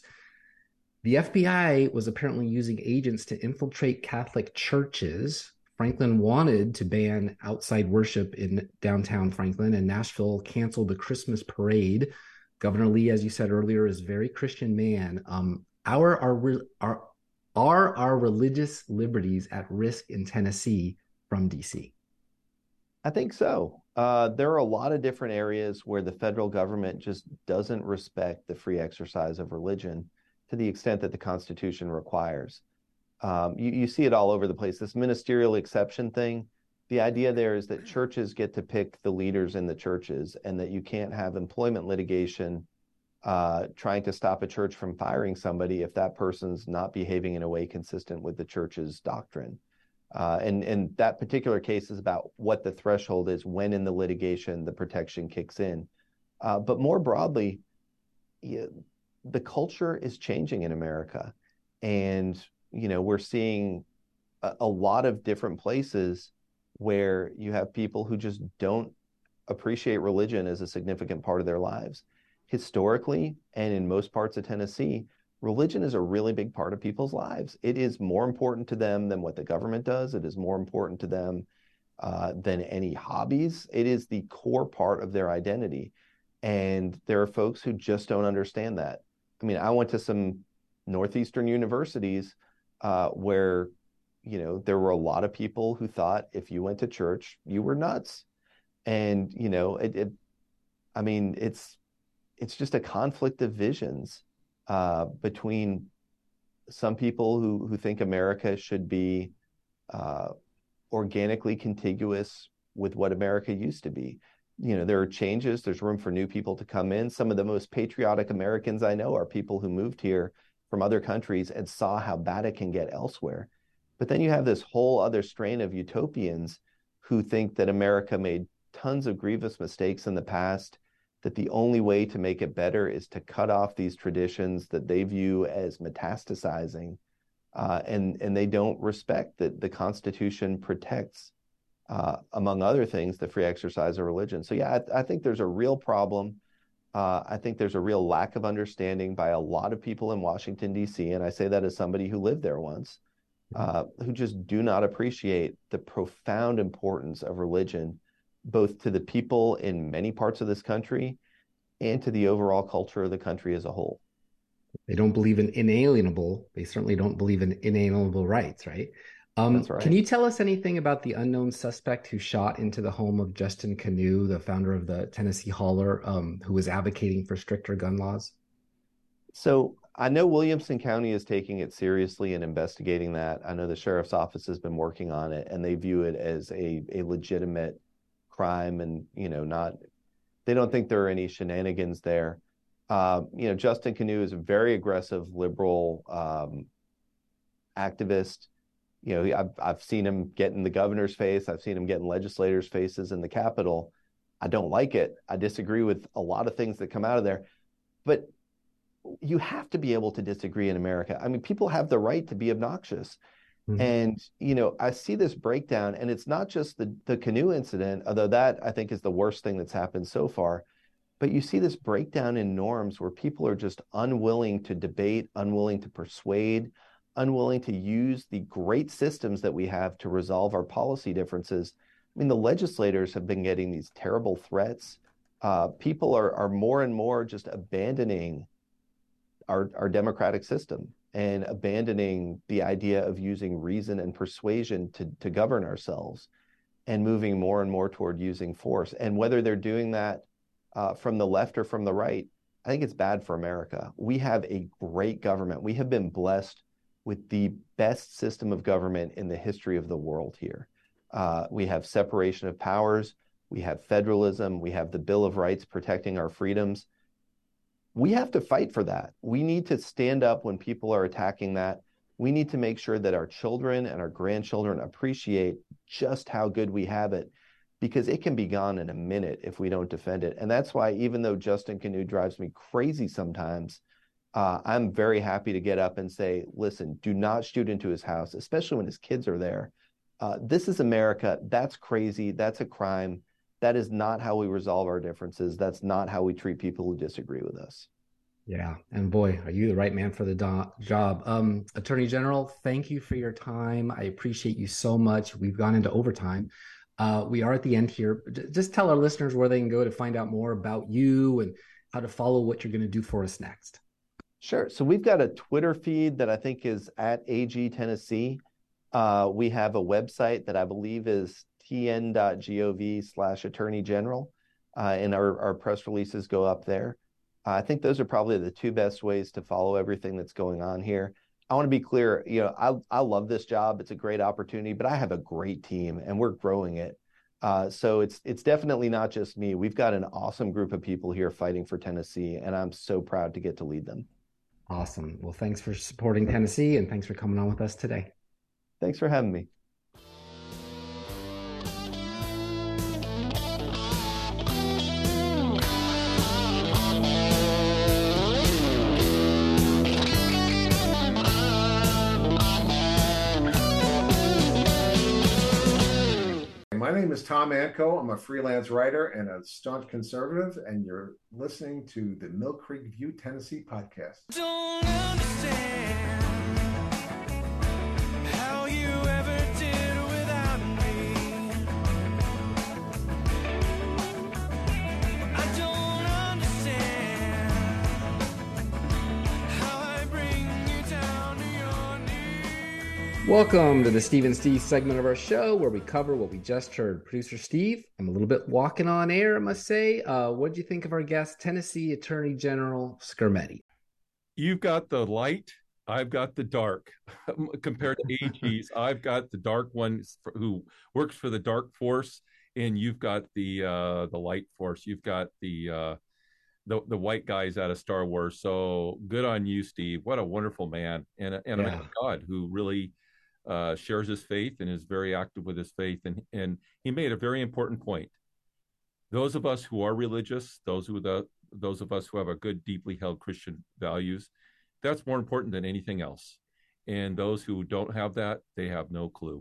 The F B I was apparently using agents to infiltrate Catholic churches. Franklin wanted to ban outside worship in downtown Franklin, and Nashville canceled the Christmas parade. Governor Lee, as you said earlier, is a very Christian man. Um, our, our, our, are our religious liberties at risk in Tennessee from D C? I think so. Uh, there are a lot of different areas where the federal government just doesn't respect the free exercise of religion to the extent that the Constitution requires. Um, you, you see it all over the place. This ministerial exception thing, the idea there is that churches get to pick the leaders in the churches and that you can't have employment litigation uh, trying to stop a church from firing somebody if that person's not behaving in a way consistent with the church's doctrine. Uh, and, and that particular case is about what the threshold is when in the litigation the protection kicks in. Uh, but more broadly, you, the culture is changing in America. And, you know, we're seeing a, a lot of different places where you have people who just don't appreciate religion as a significant part of their lives. Historically, and in most parts of Tennessee, religion is a really big part of people's lives. It is more important to them than what the government does. It is more important to them uh, than any hobbies. It is the core part of their identity. And there are folks who just don't understand that. I mean, I went to some Northeastern universities uh, where, you know, there were a lot of people who thought if you went to church, you were nuts. And, you know, it, it I mean, it's it's just a conflict of visions uh, between some people who, who think America should be uh, organically contiguous with what America used to be. You know, there are changes, there's room for new people to come in. Some of the most patriotic Americans I know are people who moved here from other countries and saw how bad it can get elsewhere. But then you have this whole other strain of utopians who think that America made tons of grievous mistakes in the past, that the only way to make it better is to cut off these traditions that they view as metastasizing. Uh, and, and they don't respect that the Constitution protects Uh, among other things, the free exercise of religion. So yeah, I, I think there's a real problem. Uh, I think there's a real lack of understanding by a lot of people in Washington, D C, and I say that as somebody who lived there once, uh, who just do not appreciate the profound importance of religion, both to the people in many parts of this country and to the overall culture of the country as a whole. They don't believe in inalienable. They certainly don't believe in inalienable rights, right? Um, That's right. Can you tell us anything about the unknown suspect who shot into the home of Justin Canoe, the founder of the Tennessee Holler, um, who was advocating for stricter gun laws? So I know Williamson County is taking it seriously and investigating that. I know the sheriff's office has been working on it, and they view it as a, a legitimate crime, and, you know, not, they don't think there are any shenanigans there. Uh, you know, Justin Canoe is a very aggressive liberal um, activist. You know, I've, I've seen him get in the governor's face. I've seen him get in legislators' faces in the Capitol. I don't like it. I disagree with a lot of things that come out of there. But you have to be able to disagree in America. I mean, people have the right to be obnoxious. Mm-hmm. And, you know, I see this breakdown, and it's not just the, the Canoe incident, although that I think is the worst thing that's happened so far. But you see this breakdown in norms where people are just unwilling to debate, unwilling to persuade, unwilling to use the great systems that we have to resolve our policy differences. I mean, the legislators have been getting these terrible threats. Uh, people are, are more and more just abandoning our, our democratic system and abandoning the idea of using reason and persuasion to, to govern ourselves, and moving more and more toward using force. And whether they're doing that uh, from the left or from the right, I think it's bad for America. We have a great government. We have been blessed with the best system of government in the history of the world here. Uh, we have separation of powers, we have federalism, we have the Bill of Rights protecting our freedoms. We have to fight for that. We need to stand up when people are attacking that. We need to make sure that our children and our grandchildren appreciate just how good we have it, because it can be gone in a minute if we don't defend it. And that's why, even though Justin Canoe drives me crazy sometimes, Uh, I'm very happy to get up and say, listen, do not shoot into his house, especially when his kids are there. Uh, this is America. That's crazy. That's a crime. That is not how we resolve our differences. That's not how we treat people who disagree with us. Yeah. And boy, are you the right man for the do- job. Um, Attorney General, thank you for your time. I appreciate you so much. We've gone into overtime. Uh, we are at the end here. Just tell our listeners where they can go to find out more about you and how to follow what you're going to do for us next. Sure. So we've got a Twitter feed that I think is at A G Tennessee. Uh, we have a website that I believe is tn.gov slash attorney general. Uh, and our, our press releases go up there. Uh, I think those are probably the two best ways to follow everything that's going on here. I want to be clear, you know, I, I love this job. It's a great opportunity, but I have a great team and we're growing it. Uh, so it's it's definitely not just me. We've got an awesome group of people here fighting for Tennessee, and I'm so proud to get to lead them. Awesome. Well, thanks for supporting Tennessee, and thanks for coming on with us today. Thanks for having me. My name is Tom Anko. I'm a freelance writer and a staunch conservative, and you're listening to the Mill Creek View Tennessee podcast. Don't understand how you ever did without me. I don't Welcome to the Steve and Steve segment of our show where we cover what we just heard. Producer Steve, I'm a little bit walking on air, I must say. Uh, what did you think of our guest, Tennessee Attorney General Skrmetti? You've got the light, I've got the dark. Compared to A G's, I've got the dark one who works for the dark force, and you've got the uh, the light force. You've got the uh, the the white guys out of Star Wars. So good on you, Steve. What a wonderful man, and a, and a Yeah. man of God who really uh, shares his faith and is very active with his faith. And and he made a very important point. Those of us who are religious, those who the those of us who have a good, deeply held Christian values, that's more important than anything else. And those who don't have that, they have no clue.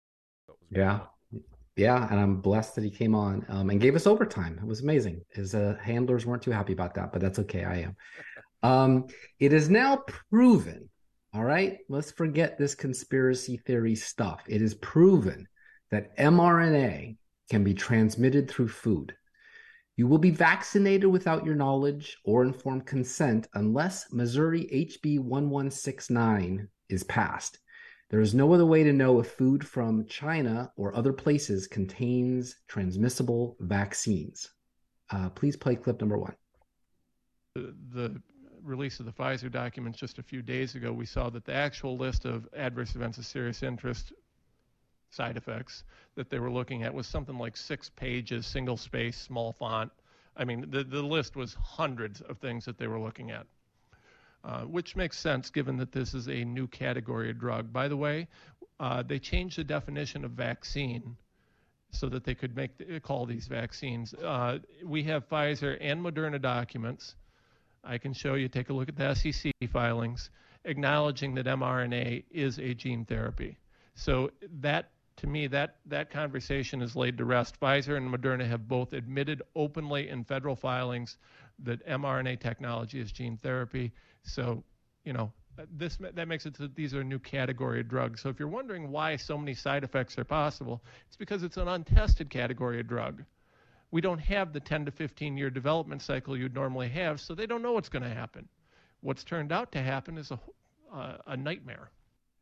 Yeah. Yeah, and I'm blessed that he came on um, and gave us overtime. It was amazing. His uh, handlers weren't too happy about that, but that's okay. I am. Um, it is now proven, all right? Let's forget this conspiracy theory stuff. It is proven that mRNA can be transmitted through food. You will be vaccinated without your knowledge or informed consent unless Missouri H B one one six nine is passed. There is no other way to know if food from China or other places contains transmissible vaccines. Uh, please play clip number one. The, the release of the Pfizer documents just a few days ago, we saw that the actual list of adverse events of serious interest side effects that they were looking at was something like six pages, single space, small font. I mean, the, the list was hundreds of things that they were looking at. Uh, which makes sense given that this is a new category of drug. By the way, uh, they changed the definition of vaccine so that they could make the, call these vaccines. Uh, we have Pfizer and Moderna documents. I can show you, take a look at the S E C filings, acknowledging that mRNA is a gene therapy. So that, to me, that, that conversation is laid to rest. Pfizer and Moderna have both admitted openly in federal filings that mRNA technology is gene therapy. So, you know, this that makes it so that these are a new category of drugs. So if you're wondering why so many side effects are possible, it's because it's an untested category of drug. We don't have the ten to fifteen year development cycle you'd normally have, so they don't know what's going to happen. What's turned out to happen is a, uh, a nightmare.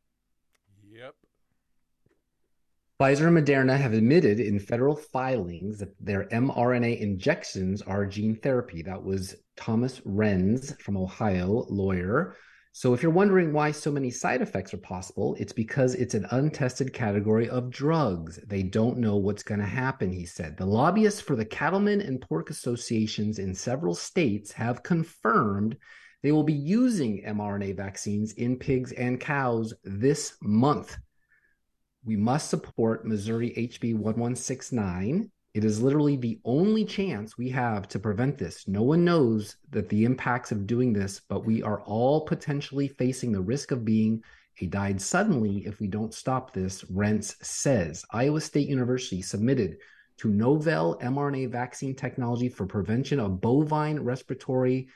Yep. Pfizer and Moderna have admitted in federal filings that their mRNA injections are gene therapy. That was Thomas Renz from Ohio, lawyer. So if you're wondering why so many side effects are possible, it's because it's an untested category of drugs. They don't know what's going to happen, he said. The lobbyists for the cattlemen and pork associations in several states have confirmed they will be using mRNA vaccines in pigs and cows this month. We must support Missouri H B one one six nine. It is literally the only chance we have to prevent this. No one knows that the impacts of doing this, but we are all potentially facing the risk of being a died suddenly if we don't stop this, Rentz says. Iowa State University submitted to Novell mRNA vaccine technology for prevention of bovine respiratory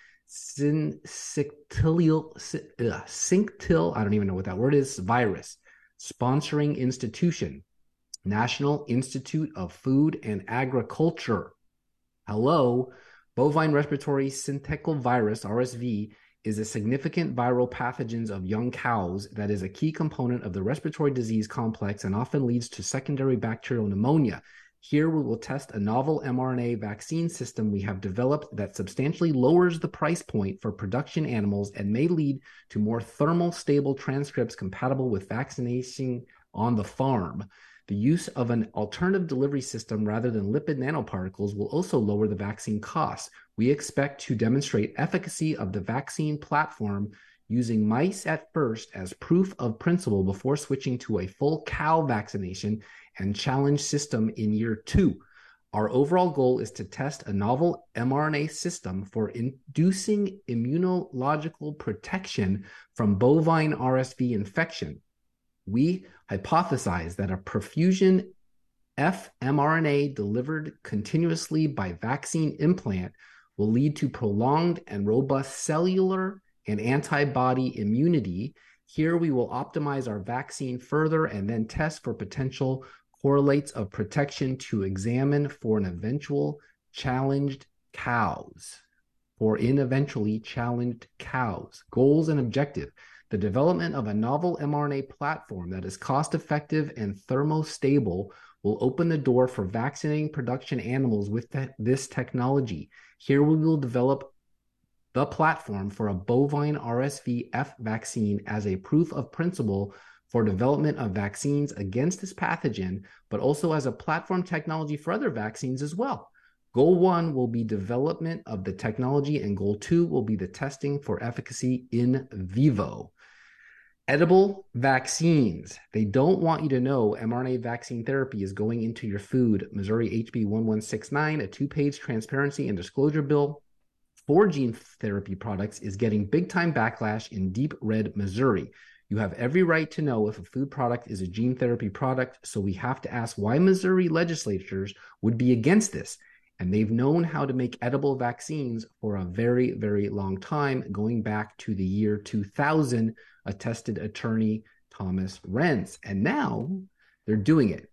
syncytial, uh, syncytial, I don't even know what that word is, virus. Sponsoring institution, National Institute of Food and Agriculture. Hello, bovine respiratory syncytial virus, R S V, is a significant viral pathogen of young cows that is a key component of the respiratory disease complex and often leads to secondary bacterial pneumonia. Here we will test a novel mRNA vaccine system we have developed that substantially lowers the price point for production animals and may lead to more thermal stable transcripts compatible with vaccination on the farm. The use of an alternative delivery system rather than lipid nanoparticles will also lower the vaccine costs. We expect to demonstrate efficacy of the vaccine platform using mice at first as proof of principle before switching to a full cow vaccination and challenge system in year two. Our overall goal is to test a novel mRNA system for inducing immunological protection from bovine R S V infection. We hypothesize that a perfusion F mRNA delivered continuously by vaccine implant will lead to prolonged and robust cellular and antibody immunity. Here we will optimize our vaccine further and then test for potential correlates of protection to examine for an eventual challenged cows, for in eventually challenged cows. Goals and objective. The development of a novel mRNA platform that is cost-effective and thermostable will open the door for vaccinating production animals with te- this technology. Here we will develop the platform for a bovine R S V F vaccine as a proof of principle for development of vaccines against this pathogen, but also as a platform technology for other vaccines as well. Goal one will be development of the technology, and goal two will be the testing for efficacy in vivo. Edible vaccines. They don't want you to know mRNA vaccine therapy is going into your food. Missouri H B one one six nine, a two-page transparency and disclosure bill for gene therapy products, is getting big-time backlash in deep red Missouri. You have every right to know if a food product is a gene therapy product, so we have to ask why Missouri legislatures would be against this. And they've known how to make edible vaccines for a very, very long time, going back to the year two thousand, attested attorney Thomas Renz. And now they're doing it.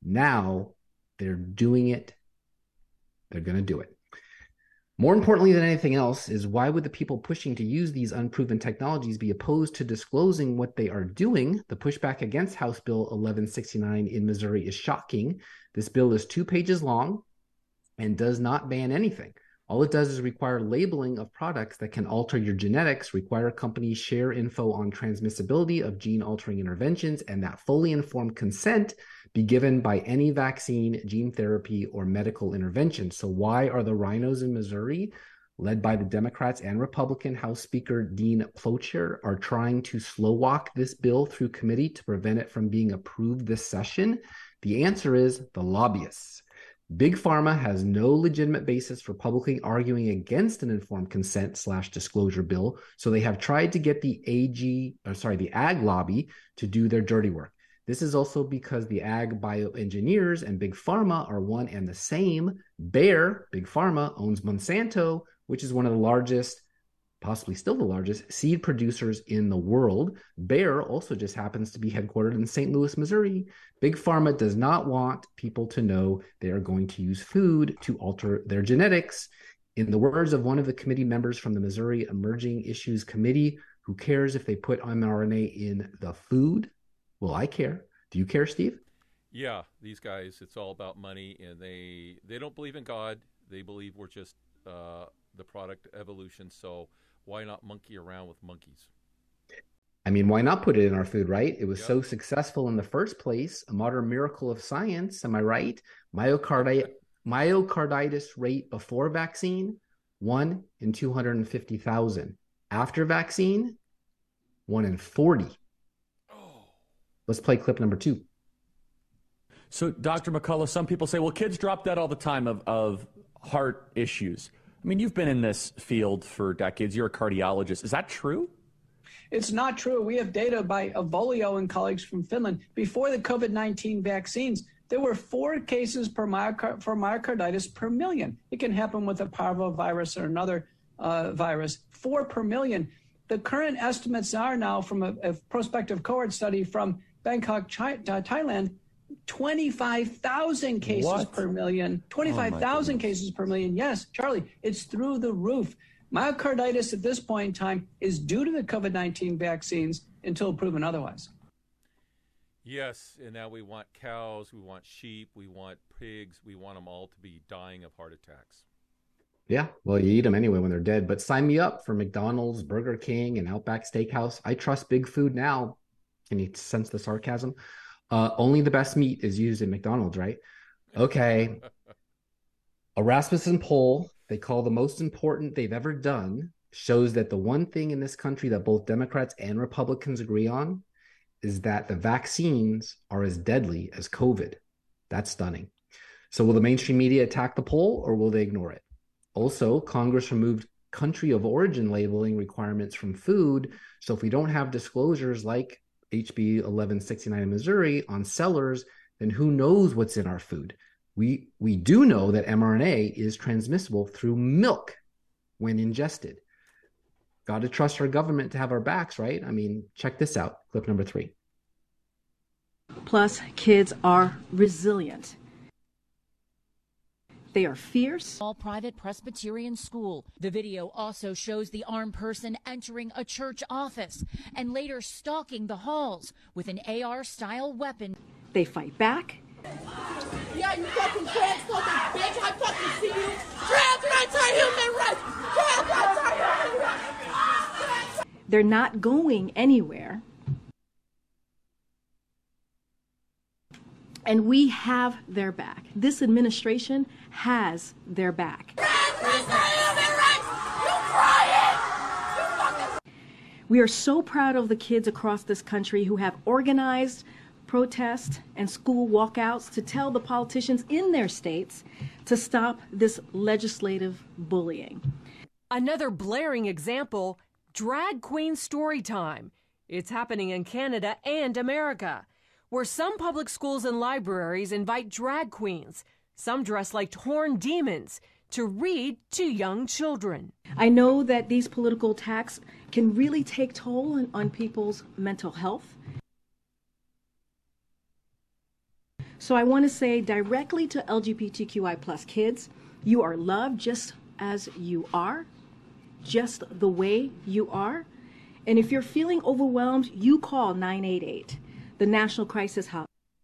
Now they're doing it. They're going to do it. More importantly than anything else is, why would the people pushing to use these unproven technologies be opposed to disclosing what they are doing? The pushback against House Bill eleven sixty-nine in Missouri is shocking. This bill is two pages long and does not ban anything. All it does is require labeling of products that can alter your genetics, require companies share info on transmissibility of gene-altering interventions, and that fully informed consent be given by any vaccine, gene therapy, or medical intervention. So why are the rhinos in Missouri, led by the Democrats and Republican House Speaker Dean Plocher, are trying to slow walk this bill through committee to prevent it from being approved this session? The answer is the lobbyists. Big Pharma has no legitimate basis for publicly arguing against an informed consent slash disclosure bill, so they have tried to get the A G, or sorry, the ag lobby to do their dirty work. This is also because the ag bioengineers and Big Pharma are one and the same. Bayer, Big Pharma, owns Monsanto, which is one of the largest, possibly still the largest, seed producers in the world. Bayer also just happens to be headquartered in Saint Louis, Missouri. Big Pharma does not want people to know they are going to use food to alter their genetics. In the words of one of the committee members from the Missouri Emerging Issues Committee, who cares if they put mRNA in the food? Well, I care. Do you care, Steve? Yeah, these guys, it's all about money, and they they don't believe in God. They believe we're just uh, the product of evolution, so why not monkey around with monkeys? I mean, why not put it in our food, right? It was Yep. so successful in the first place, a modern miracle of science, am I right? Myocardi- myocarditis rate before vaccine, one in two hundred fifty thousand. After vaccine, one in forty. Oh, Let's play clip number two. So, Doctor McCullough, some people say, well, kids drop dead all the time of, of heart issues. I mean, you've been in this field for decades. You're a cardiologist. Is that true? It's not true. We have data by Avolio and colleagues from Finland. Before the COVID nineteen vaccines, there were four cases per myocard- for myocarditis per million. It can happen with a parvovirus or another uh, virus, four per million. The current estimates are now from a, a prospective cohort study from Bangkok, China, uh, Thailand, twenty-five thousand cases What? per million. twenty-five thousand goodness. cases per million. Yes, Charlie, it's through the roof. Myocarditis at this point in time is due to the COVID nineteen vaccines until proven otherwise. yes, and now we want cows, we want sheep, we want pigs, we want them all to be dying of heart attacks. Yeah, well, you eat them anyway when they're dead. But sign me up for McDonald's, Burger King, and Outback Steakhouse. I trust big food now. Can you sense the sarcasm? Uh, only the best meat is used in McDonald's, right? Okay. A Rasmussen poll they call the most important they've ever done shows that the one thing in this country that both Democrats and Republicans agree on is that the vaccines are as deadly as COVID. That's stunning. So will the mainstream media attack the poll, or will they ignore it? Also, Congress removed country of origin labeling requirements from food. So if we don't have disclosures like H B eleven sixty-nine in Missouri on sellers, then who knows what's in our food? We we do know that mRNA is transmissible through milk when ingested. Got to trust our government to have our backs, right? I mean, check this out. Clip number three. Plus, kids are resilient. They are fierce. Small private Presbyterian school. The video also shows the armed person entering a church office and later stalking the halls with an A R-style weapon. They fight back. Yeah, you fucking transphobic bitch! I fucking see you! Trans anti-human rights! Trans anti-human rights! They're not going anywhere. And we have their back. This administration has their back. We are so proud of the kids across this country who have organized protests and school walkouts to tell the politicians in their states to stop this legislative bullying. Another blaring example, drag queen story time. It's happening in Canada and America, where some public schools and libraries invite drag queens, some dressed like horned demons, to read to young children. I know that these political attacks can really take toll on, on people's mental health. So I want to say directly to L G B T Q I plus kids, you are loved just as you are, just the way you are. And if you're feeling overwhelmed, you call nine eight eight. The National Crisis Hotline.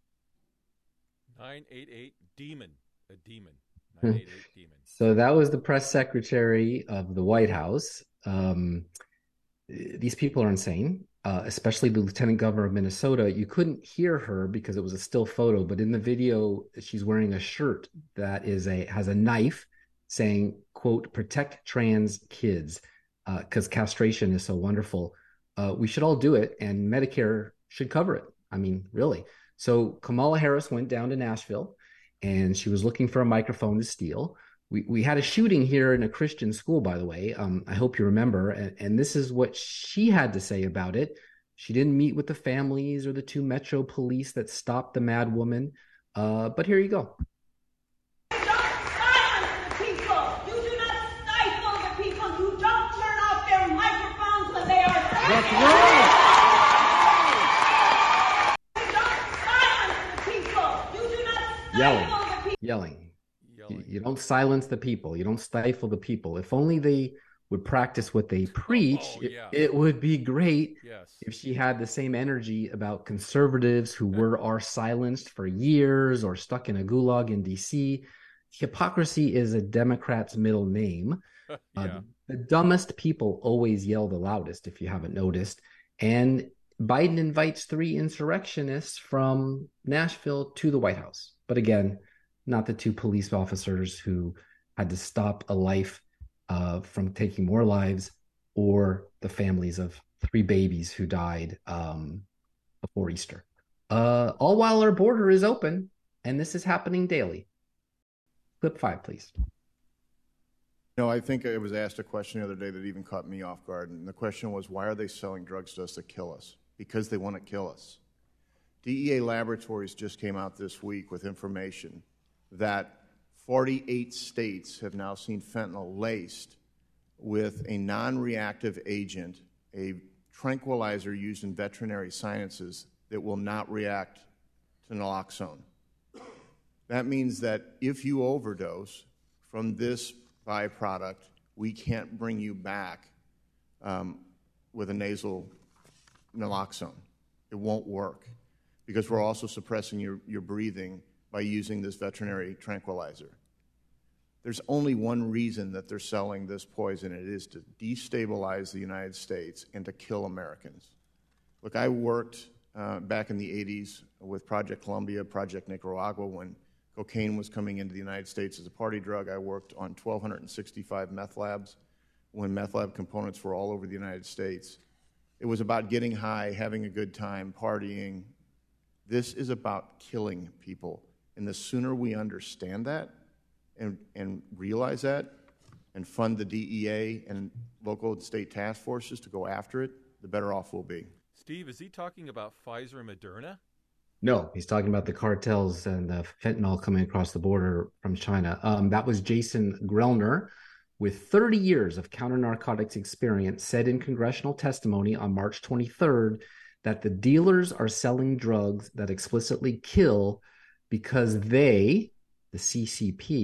nine eight eight demon, a demon. nine eight eight demon. So that was the press secretary of the White House. Um, these people are insane, uh, especially the lieutenant governor of Minnesota. You couldn't hear her because it was a still photo, but in the video, she's wearing a shirt that is a has a knife saying, quote, protect trans kids, because uh, castration is so wonderful. Uh, we should all do it, and Medicare should cover it. I mean, really. So Kamala Harris went down to Nashville, and she was looking for a microphone to steal. We we had a shooting here in a Christian school, by the way. Um, I hope you remember. And, and this is what she had to say about it. She didn't meet with the families or the two Metro police that stopped the mad woman. Uh, but here you go. You don't silence the people. You do not stifle the people. You don't turn off their microphones when they are talking. That's right. Yelling, yelling. You, you don't silence the people. You don't stifle the people. If only they would practice what they preach, oh, yeah. it, it would be great yes. if she had the same energy about conservatives who were are silenced for years or stuck in a gulag in D C. Hypocrisy is a Democrat's middle name. yeah. uh, the dumbest people always yell the loudest, if you haven't noticed. And Biden invites three insurrectionists from Nashville to the White House. But again, not the two police officers who had to stop a life uh, from taking more lives, or the families of three babies who died um, before Easter. Uh, all while our border is open, and this is happening daily. Clip five, please. No, I think I was asked a question the other day that even caught me off guard, and the question was, why are they selling drugs to us that kill us? Because they want to kill us. D E A Laboratories just came out this week with information that forty-eight states have now seen fentanyl laced with a non-reactive agent, a tranquilizer used in veterinary sciences that will not react to naloxone. That means that if you overdose from this byproduct, we can't bring you back um, with a nasal naloxone. It won't work, because we're also suppressing your, your breathing by using this veterinary tranquilizer. There's only one reason that they're selling this poison, and it is to destabilize the United States and to kill Americans. Look, I worked uh, back in the eighties with Project Columbia, Project Nicaragua, when cocaine was coming into the United States as a party drug. I worked on twelve sixty-five meth labs when meth lab components were all over the United States. It was about getting high, having a good time, partying. This is about killing people. And the sooner we understand that and, and realize that and fund the D E A and local and state task forces to go after it, the better off we'll be. Steve, is he talking about Pfizer and Moderna? No, he's talking about the cartels and the fentanyl coming across the border from China. Um, that was Jason Grellner, with thirty years of counter-narcotics experience, said in congressional testimony on March twenty-third that the dealers are selling drugs that explicitly kill because they, the C C P,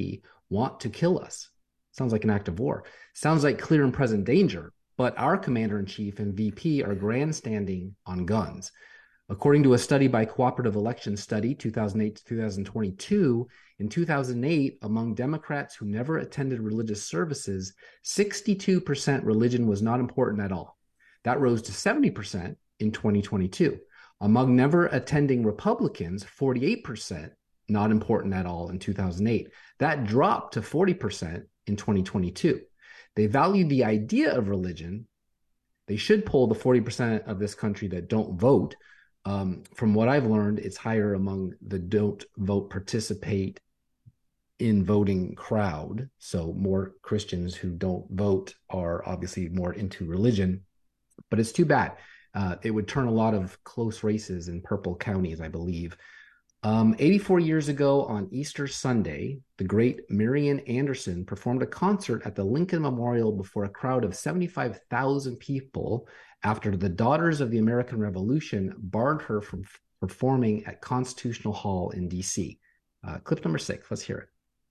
want to kill us. Sounds like an act of war. Sounds like clear and present danger, but our commander-in-chief and V P are grandstanding on guns. According to a study by Cooperative Election Study, two thousand eight to two thousand twenty-two, in two thousand eight, among Democrats who never attended religious services, sixty-two percent religion was not important at all. That rose to seventy percent in twenty twenty-two. Among never attending Republicans, forty-eight percent not important at all in two thousand eight. That dropped to forty percent in twenty twenty-two. They value the idea of religion. They should poll the forty percent of this country that don't vote. Um, from what I've learned, it's higher among the don't vote, participate in voting crowd. So more Christians who don't vote are obviously more into religion, but it's too bad. Uh, it would turn a lot of close races in purple counties, I believe. Um, eighty-four years ago on Easter Sunday, the great Marian Anderson performed a concert at the Lincoln Memorial before a crowd of seventy-five thousand people after the Daughters of the American Revolution barred her from f- performing at Constitutional Hall in D C. Uh, clip number six, let's hear it.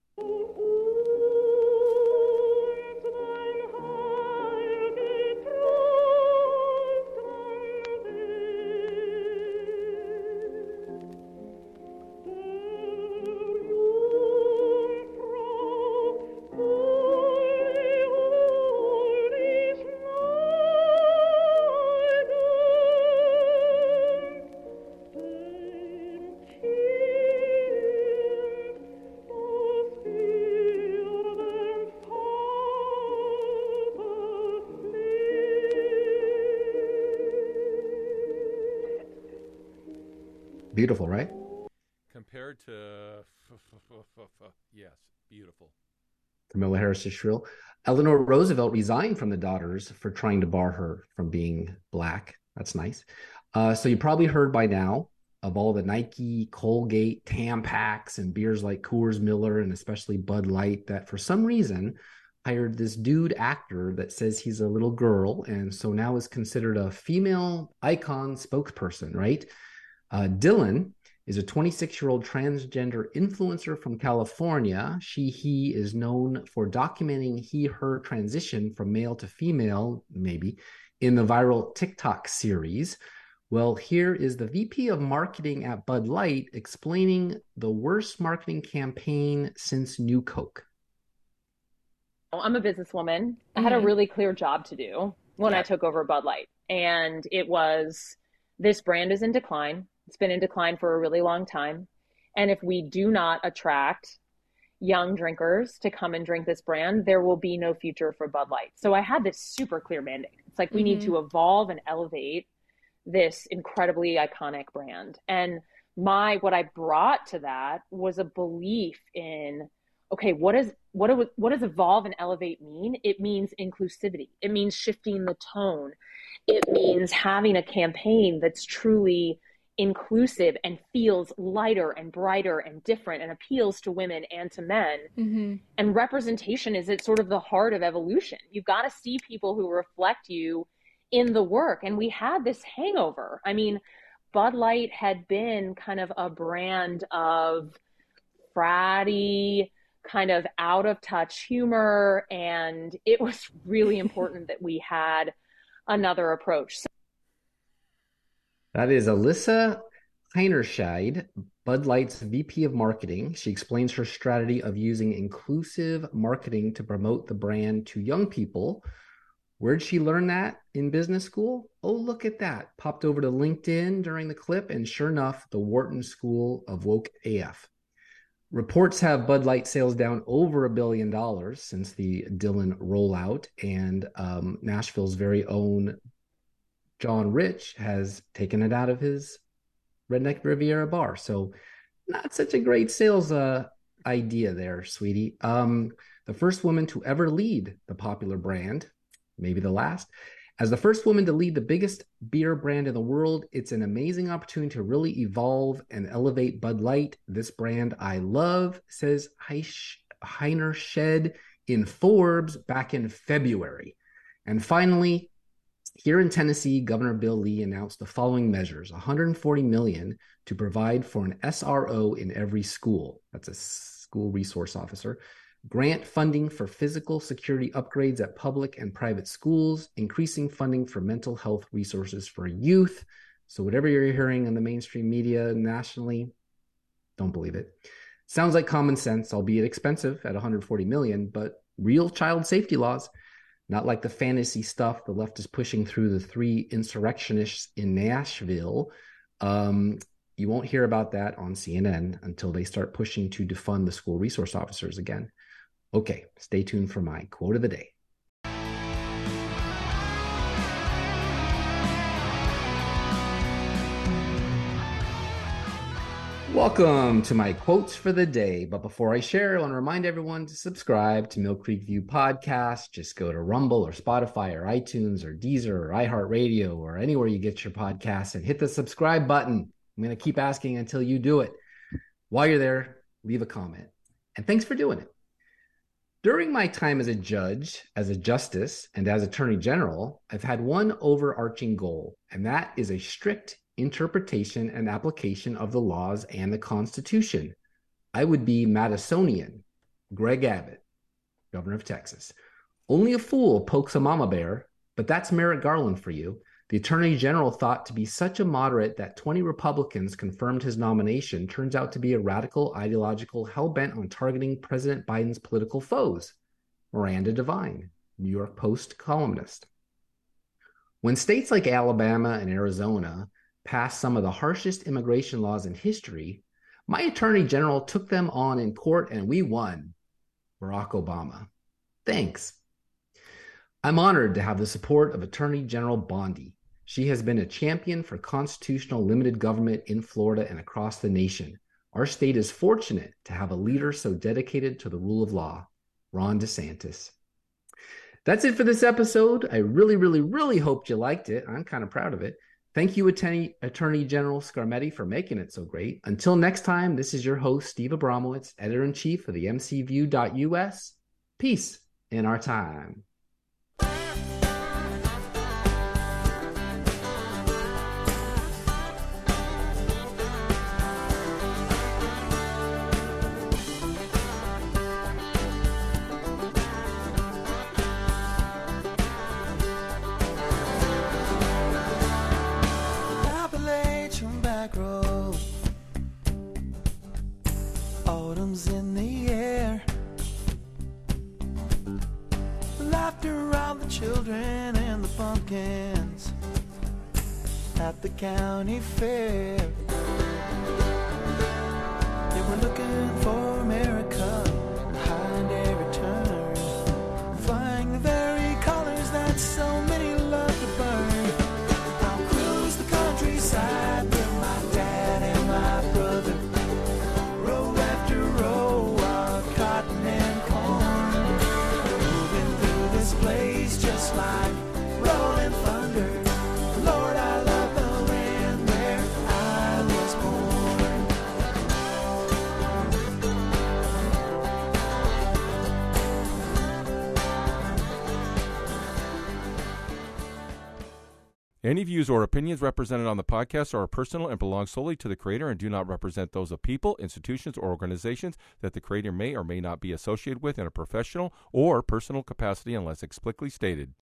Beautiful, right? Compared to, yes, beautiful. Kamala Harris is shrill. Eleanor Roosevelt resigned from the Daughters for trying to bar her from being black. That's nice. Uh, so you probably heard by now of all the Nike, Colgate, Tampax, and beers like Coors Miller, and especially Bud Light, that for some reason hired this dude actor that says he's a little girl, and so now is considered a female icon spokesperson, right? Uh, Dylan is a twenty-six-year-old transgender influencer from California. She, he is known for documenting he, her transition from male to female, maybe, in the viral TikTok series. Well, here is the V P of marketing at Bud Light explaining the worst marketing campaign since New Coke. I'm a businesswoman. Mm-hmm. I had a really clear job to do when yeah. I took over Bud Light. And it was, this brand is in decline. It's been in decline for a really long time. And if we do not attract young drinkers to come and drink this brand, there will be no future for Bud Light. So I had this super clear mandate. It's like, we mm-hmm. need to evolve and elevate this incredibly iconic brand. And my, what I brought to that was a belief in, okay, what is, what, do, what does evolve and elevate mean? It means inclusivity. It means shifting the tone. It means having a campaign that's truly inclusive and feels lighter and brighter and different and appeals to women and to men. Mm-hmm. And representation is at sort of the heart of evolution. You've got to see people who reflect you in the work. And we had this hangover. I mean, Bud Light had been kind of a brand of fratty, kind of out of touch humor. And it was really important that we had another approach. So- That is Alyssa Heinerscheid, Bud Light's V P of marketing. She explains her strategy of using inclusive marketing to promote the brand to young people. Where'd she learn that? In business school? Oh, look at that. Popped over to LinkedIn during the clip, and sure enough, the Wharton School of Woke A F. Reports have Bud Light sales down over a billion dollars since the Dylan rollout, and um, Nashville's very own John Rich has taken it out of his Redneck Riviera bar. So not such a great sales uh, idea there, sweetie. Um, the first woman to ever lead the popular brand, maybe the last. As the first woman to lead the biggest beer brand in the world, it's an amazing opportunity to really evolve and elevate Bud Light. This brand I love, says Heinerscheid in Forbes back in February. And finally, here in Tennessee, Governor Bill Lee announced the following measures: one hundred forty million dollars to provide for an S R O in every school. That's a school resource officer. grant funding for physical security upgrades at public and private schools, increasing funding for mental health resources for youth. So whatever you're hearing in the mainstream media nationally, don't believe it. Sounds like common sense, albeit expensive at one hundred forty million dollars, but real child safety laws, not like the fantasy stuff the left is pushing through the three insurrectionists in Nashville. Um, you won't hear about that on C N N until they start pushing to defund the school resource officers again. Okay, stay tuned for my quote of the day. Welcome to my quotes for the day. But before I share, I want to remind everyone to subscribe to Mill Creek View Podcast. Just go to Rumble or Spotify or iTunes or Deezer or iHeartRadio or anywhere you get your podcasts and hit the subscribe button. I'm going to keep asking until you do it. While you're there, leave a comment. And thanks for doing it. During my time as a judge, as a justice, and as attorney general, I've had one overarching goal, and that is a strict interpretation and application of the laws and the Constitution. I would be Madisonian, Greg Abbott, governor of Texas. Only a fool pokes a mama bear, but that's Merrick Garland for you. The attorney general thought to be such a moderate that twenty Republicans confirmed his nomination turns out to be a radical ideological hell-bent on targeting President Biden's political foes. Miranda Devine, New York Post columnist. When states like Alabama and Arizona passed some of the harshest immigration laws in history, my attorney general took them on in court and we won. Barack Obama. Thanks. I'm honored to have the support of Attorney General Bondi. She has been a champion for constitutional limited government in Florida and across the nation. Our state is fortunate to have a leader so dedicated to the rule of law, Ron DeSantis. That's it for this episode. I really, really, really hoped you liked it. I'm kind of proud of it. Thank you, Attorney, Attorney General Scarmetti, for making it so great. Until next time, this is your host, Steve Abramowitz, editor-in-chief of the M C View dot U S. Peace in our time. Appalachian back road, autumn's in the air, laughter around the children and the pumpkins at the county fair. They were looking for America behind every turn, flying the very colors that so many love to burn. I'll cruise the countryside with my dad and my brother, row after row of cotton and corn, moving through this place just like rolling thunder. Lord, I love the land where I was born. Any views or opinions represented on the podcast are personal and belong solely to the creator and do not represent those of people, institutions, or organizations that the creator may or may not be associated with in a professional or personal capacity unless explicitly stated.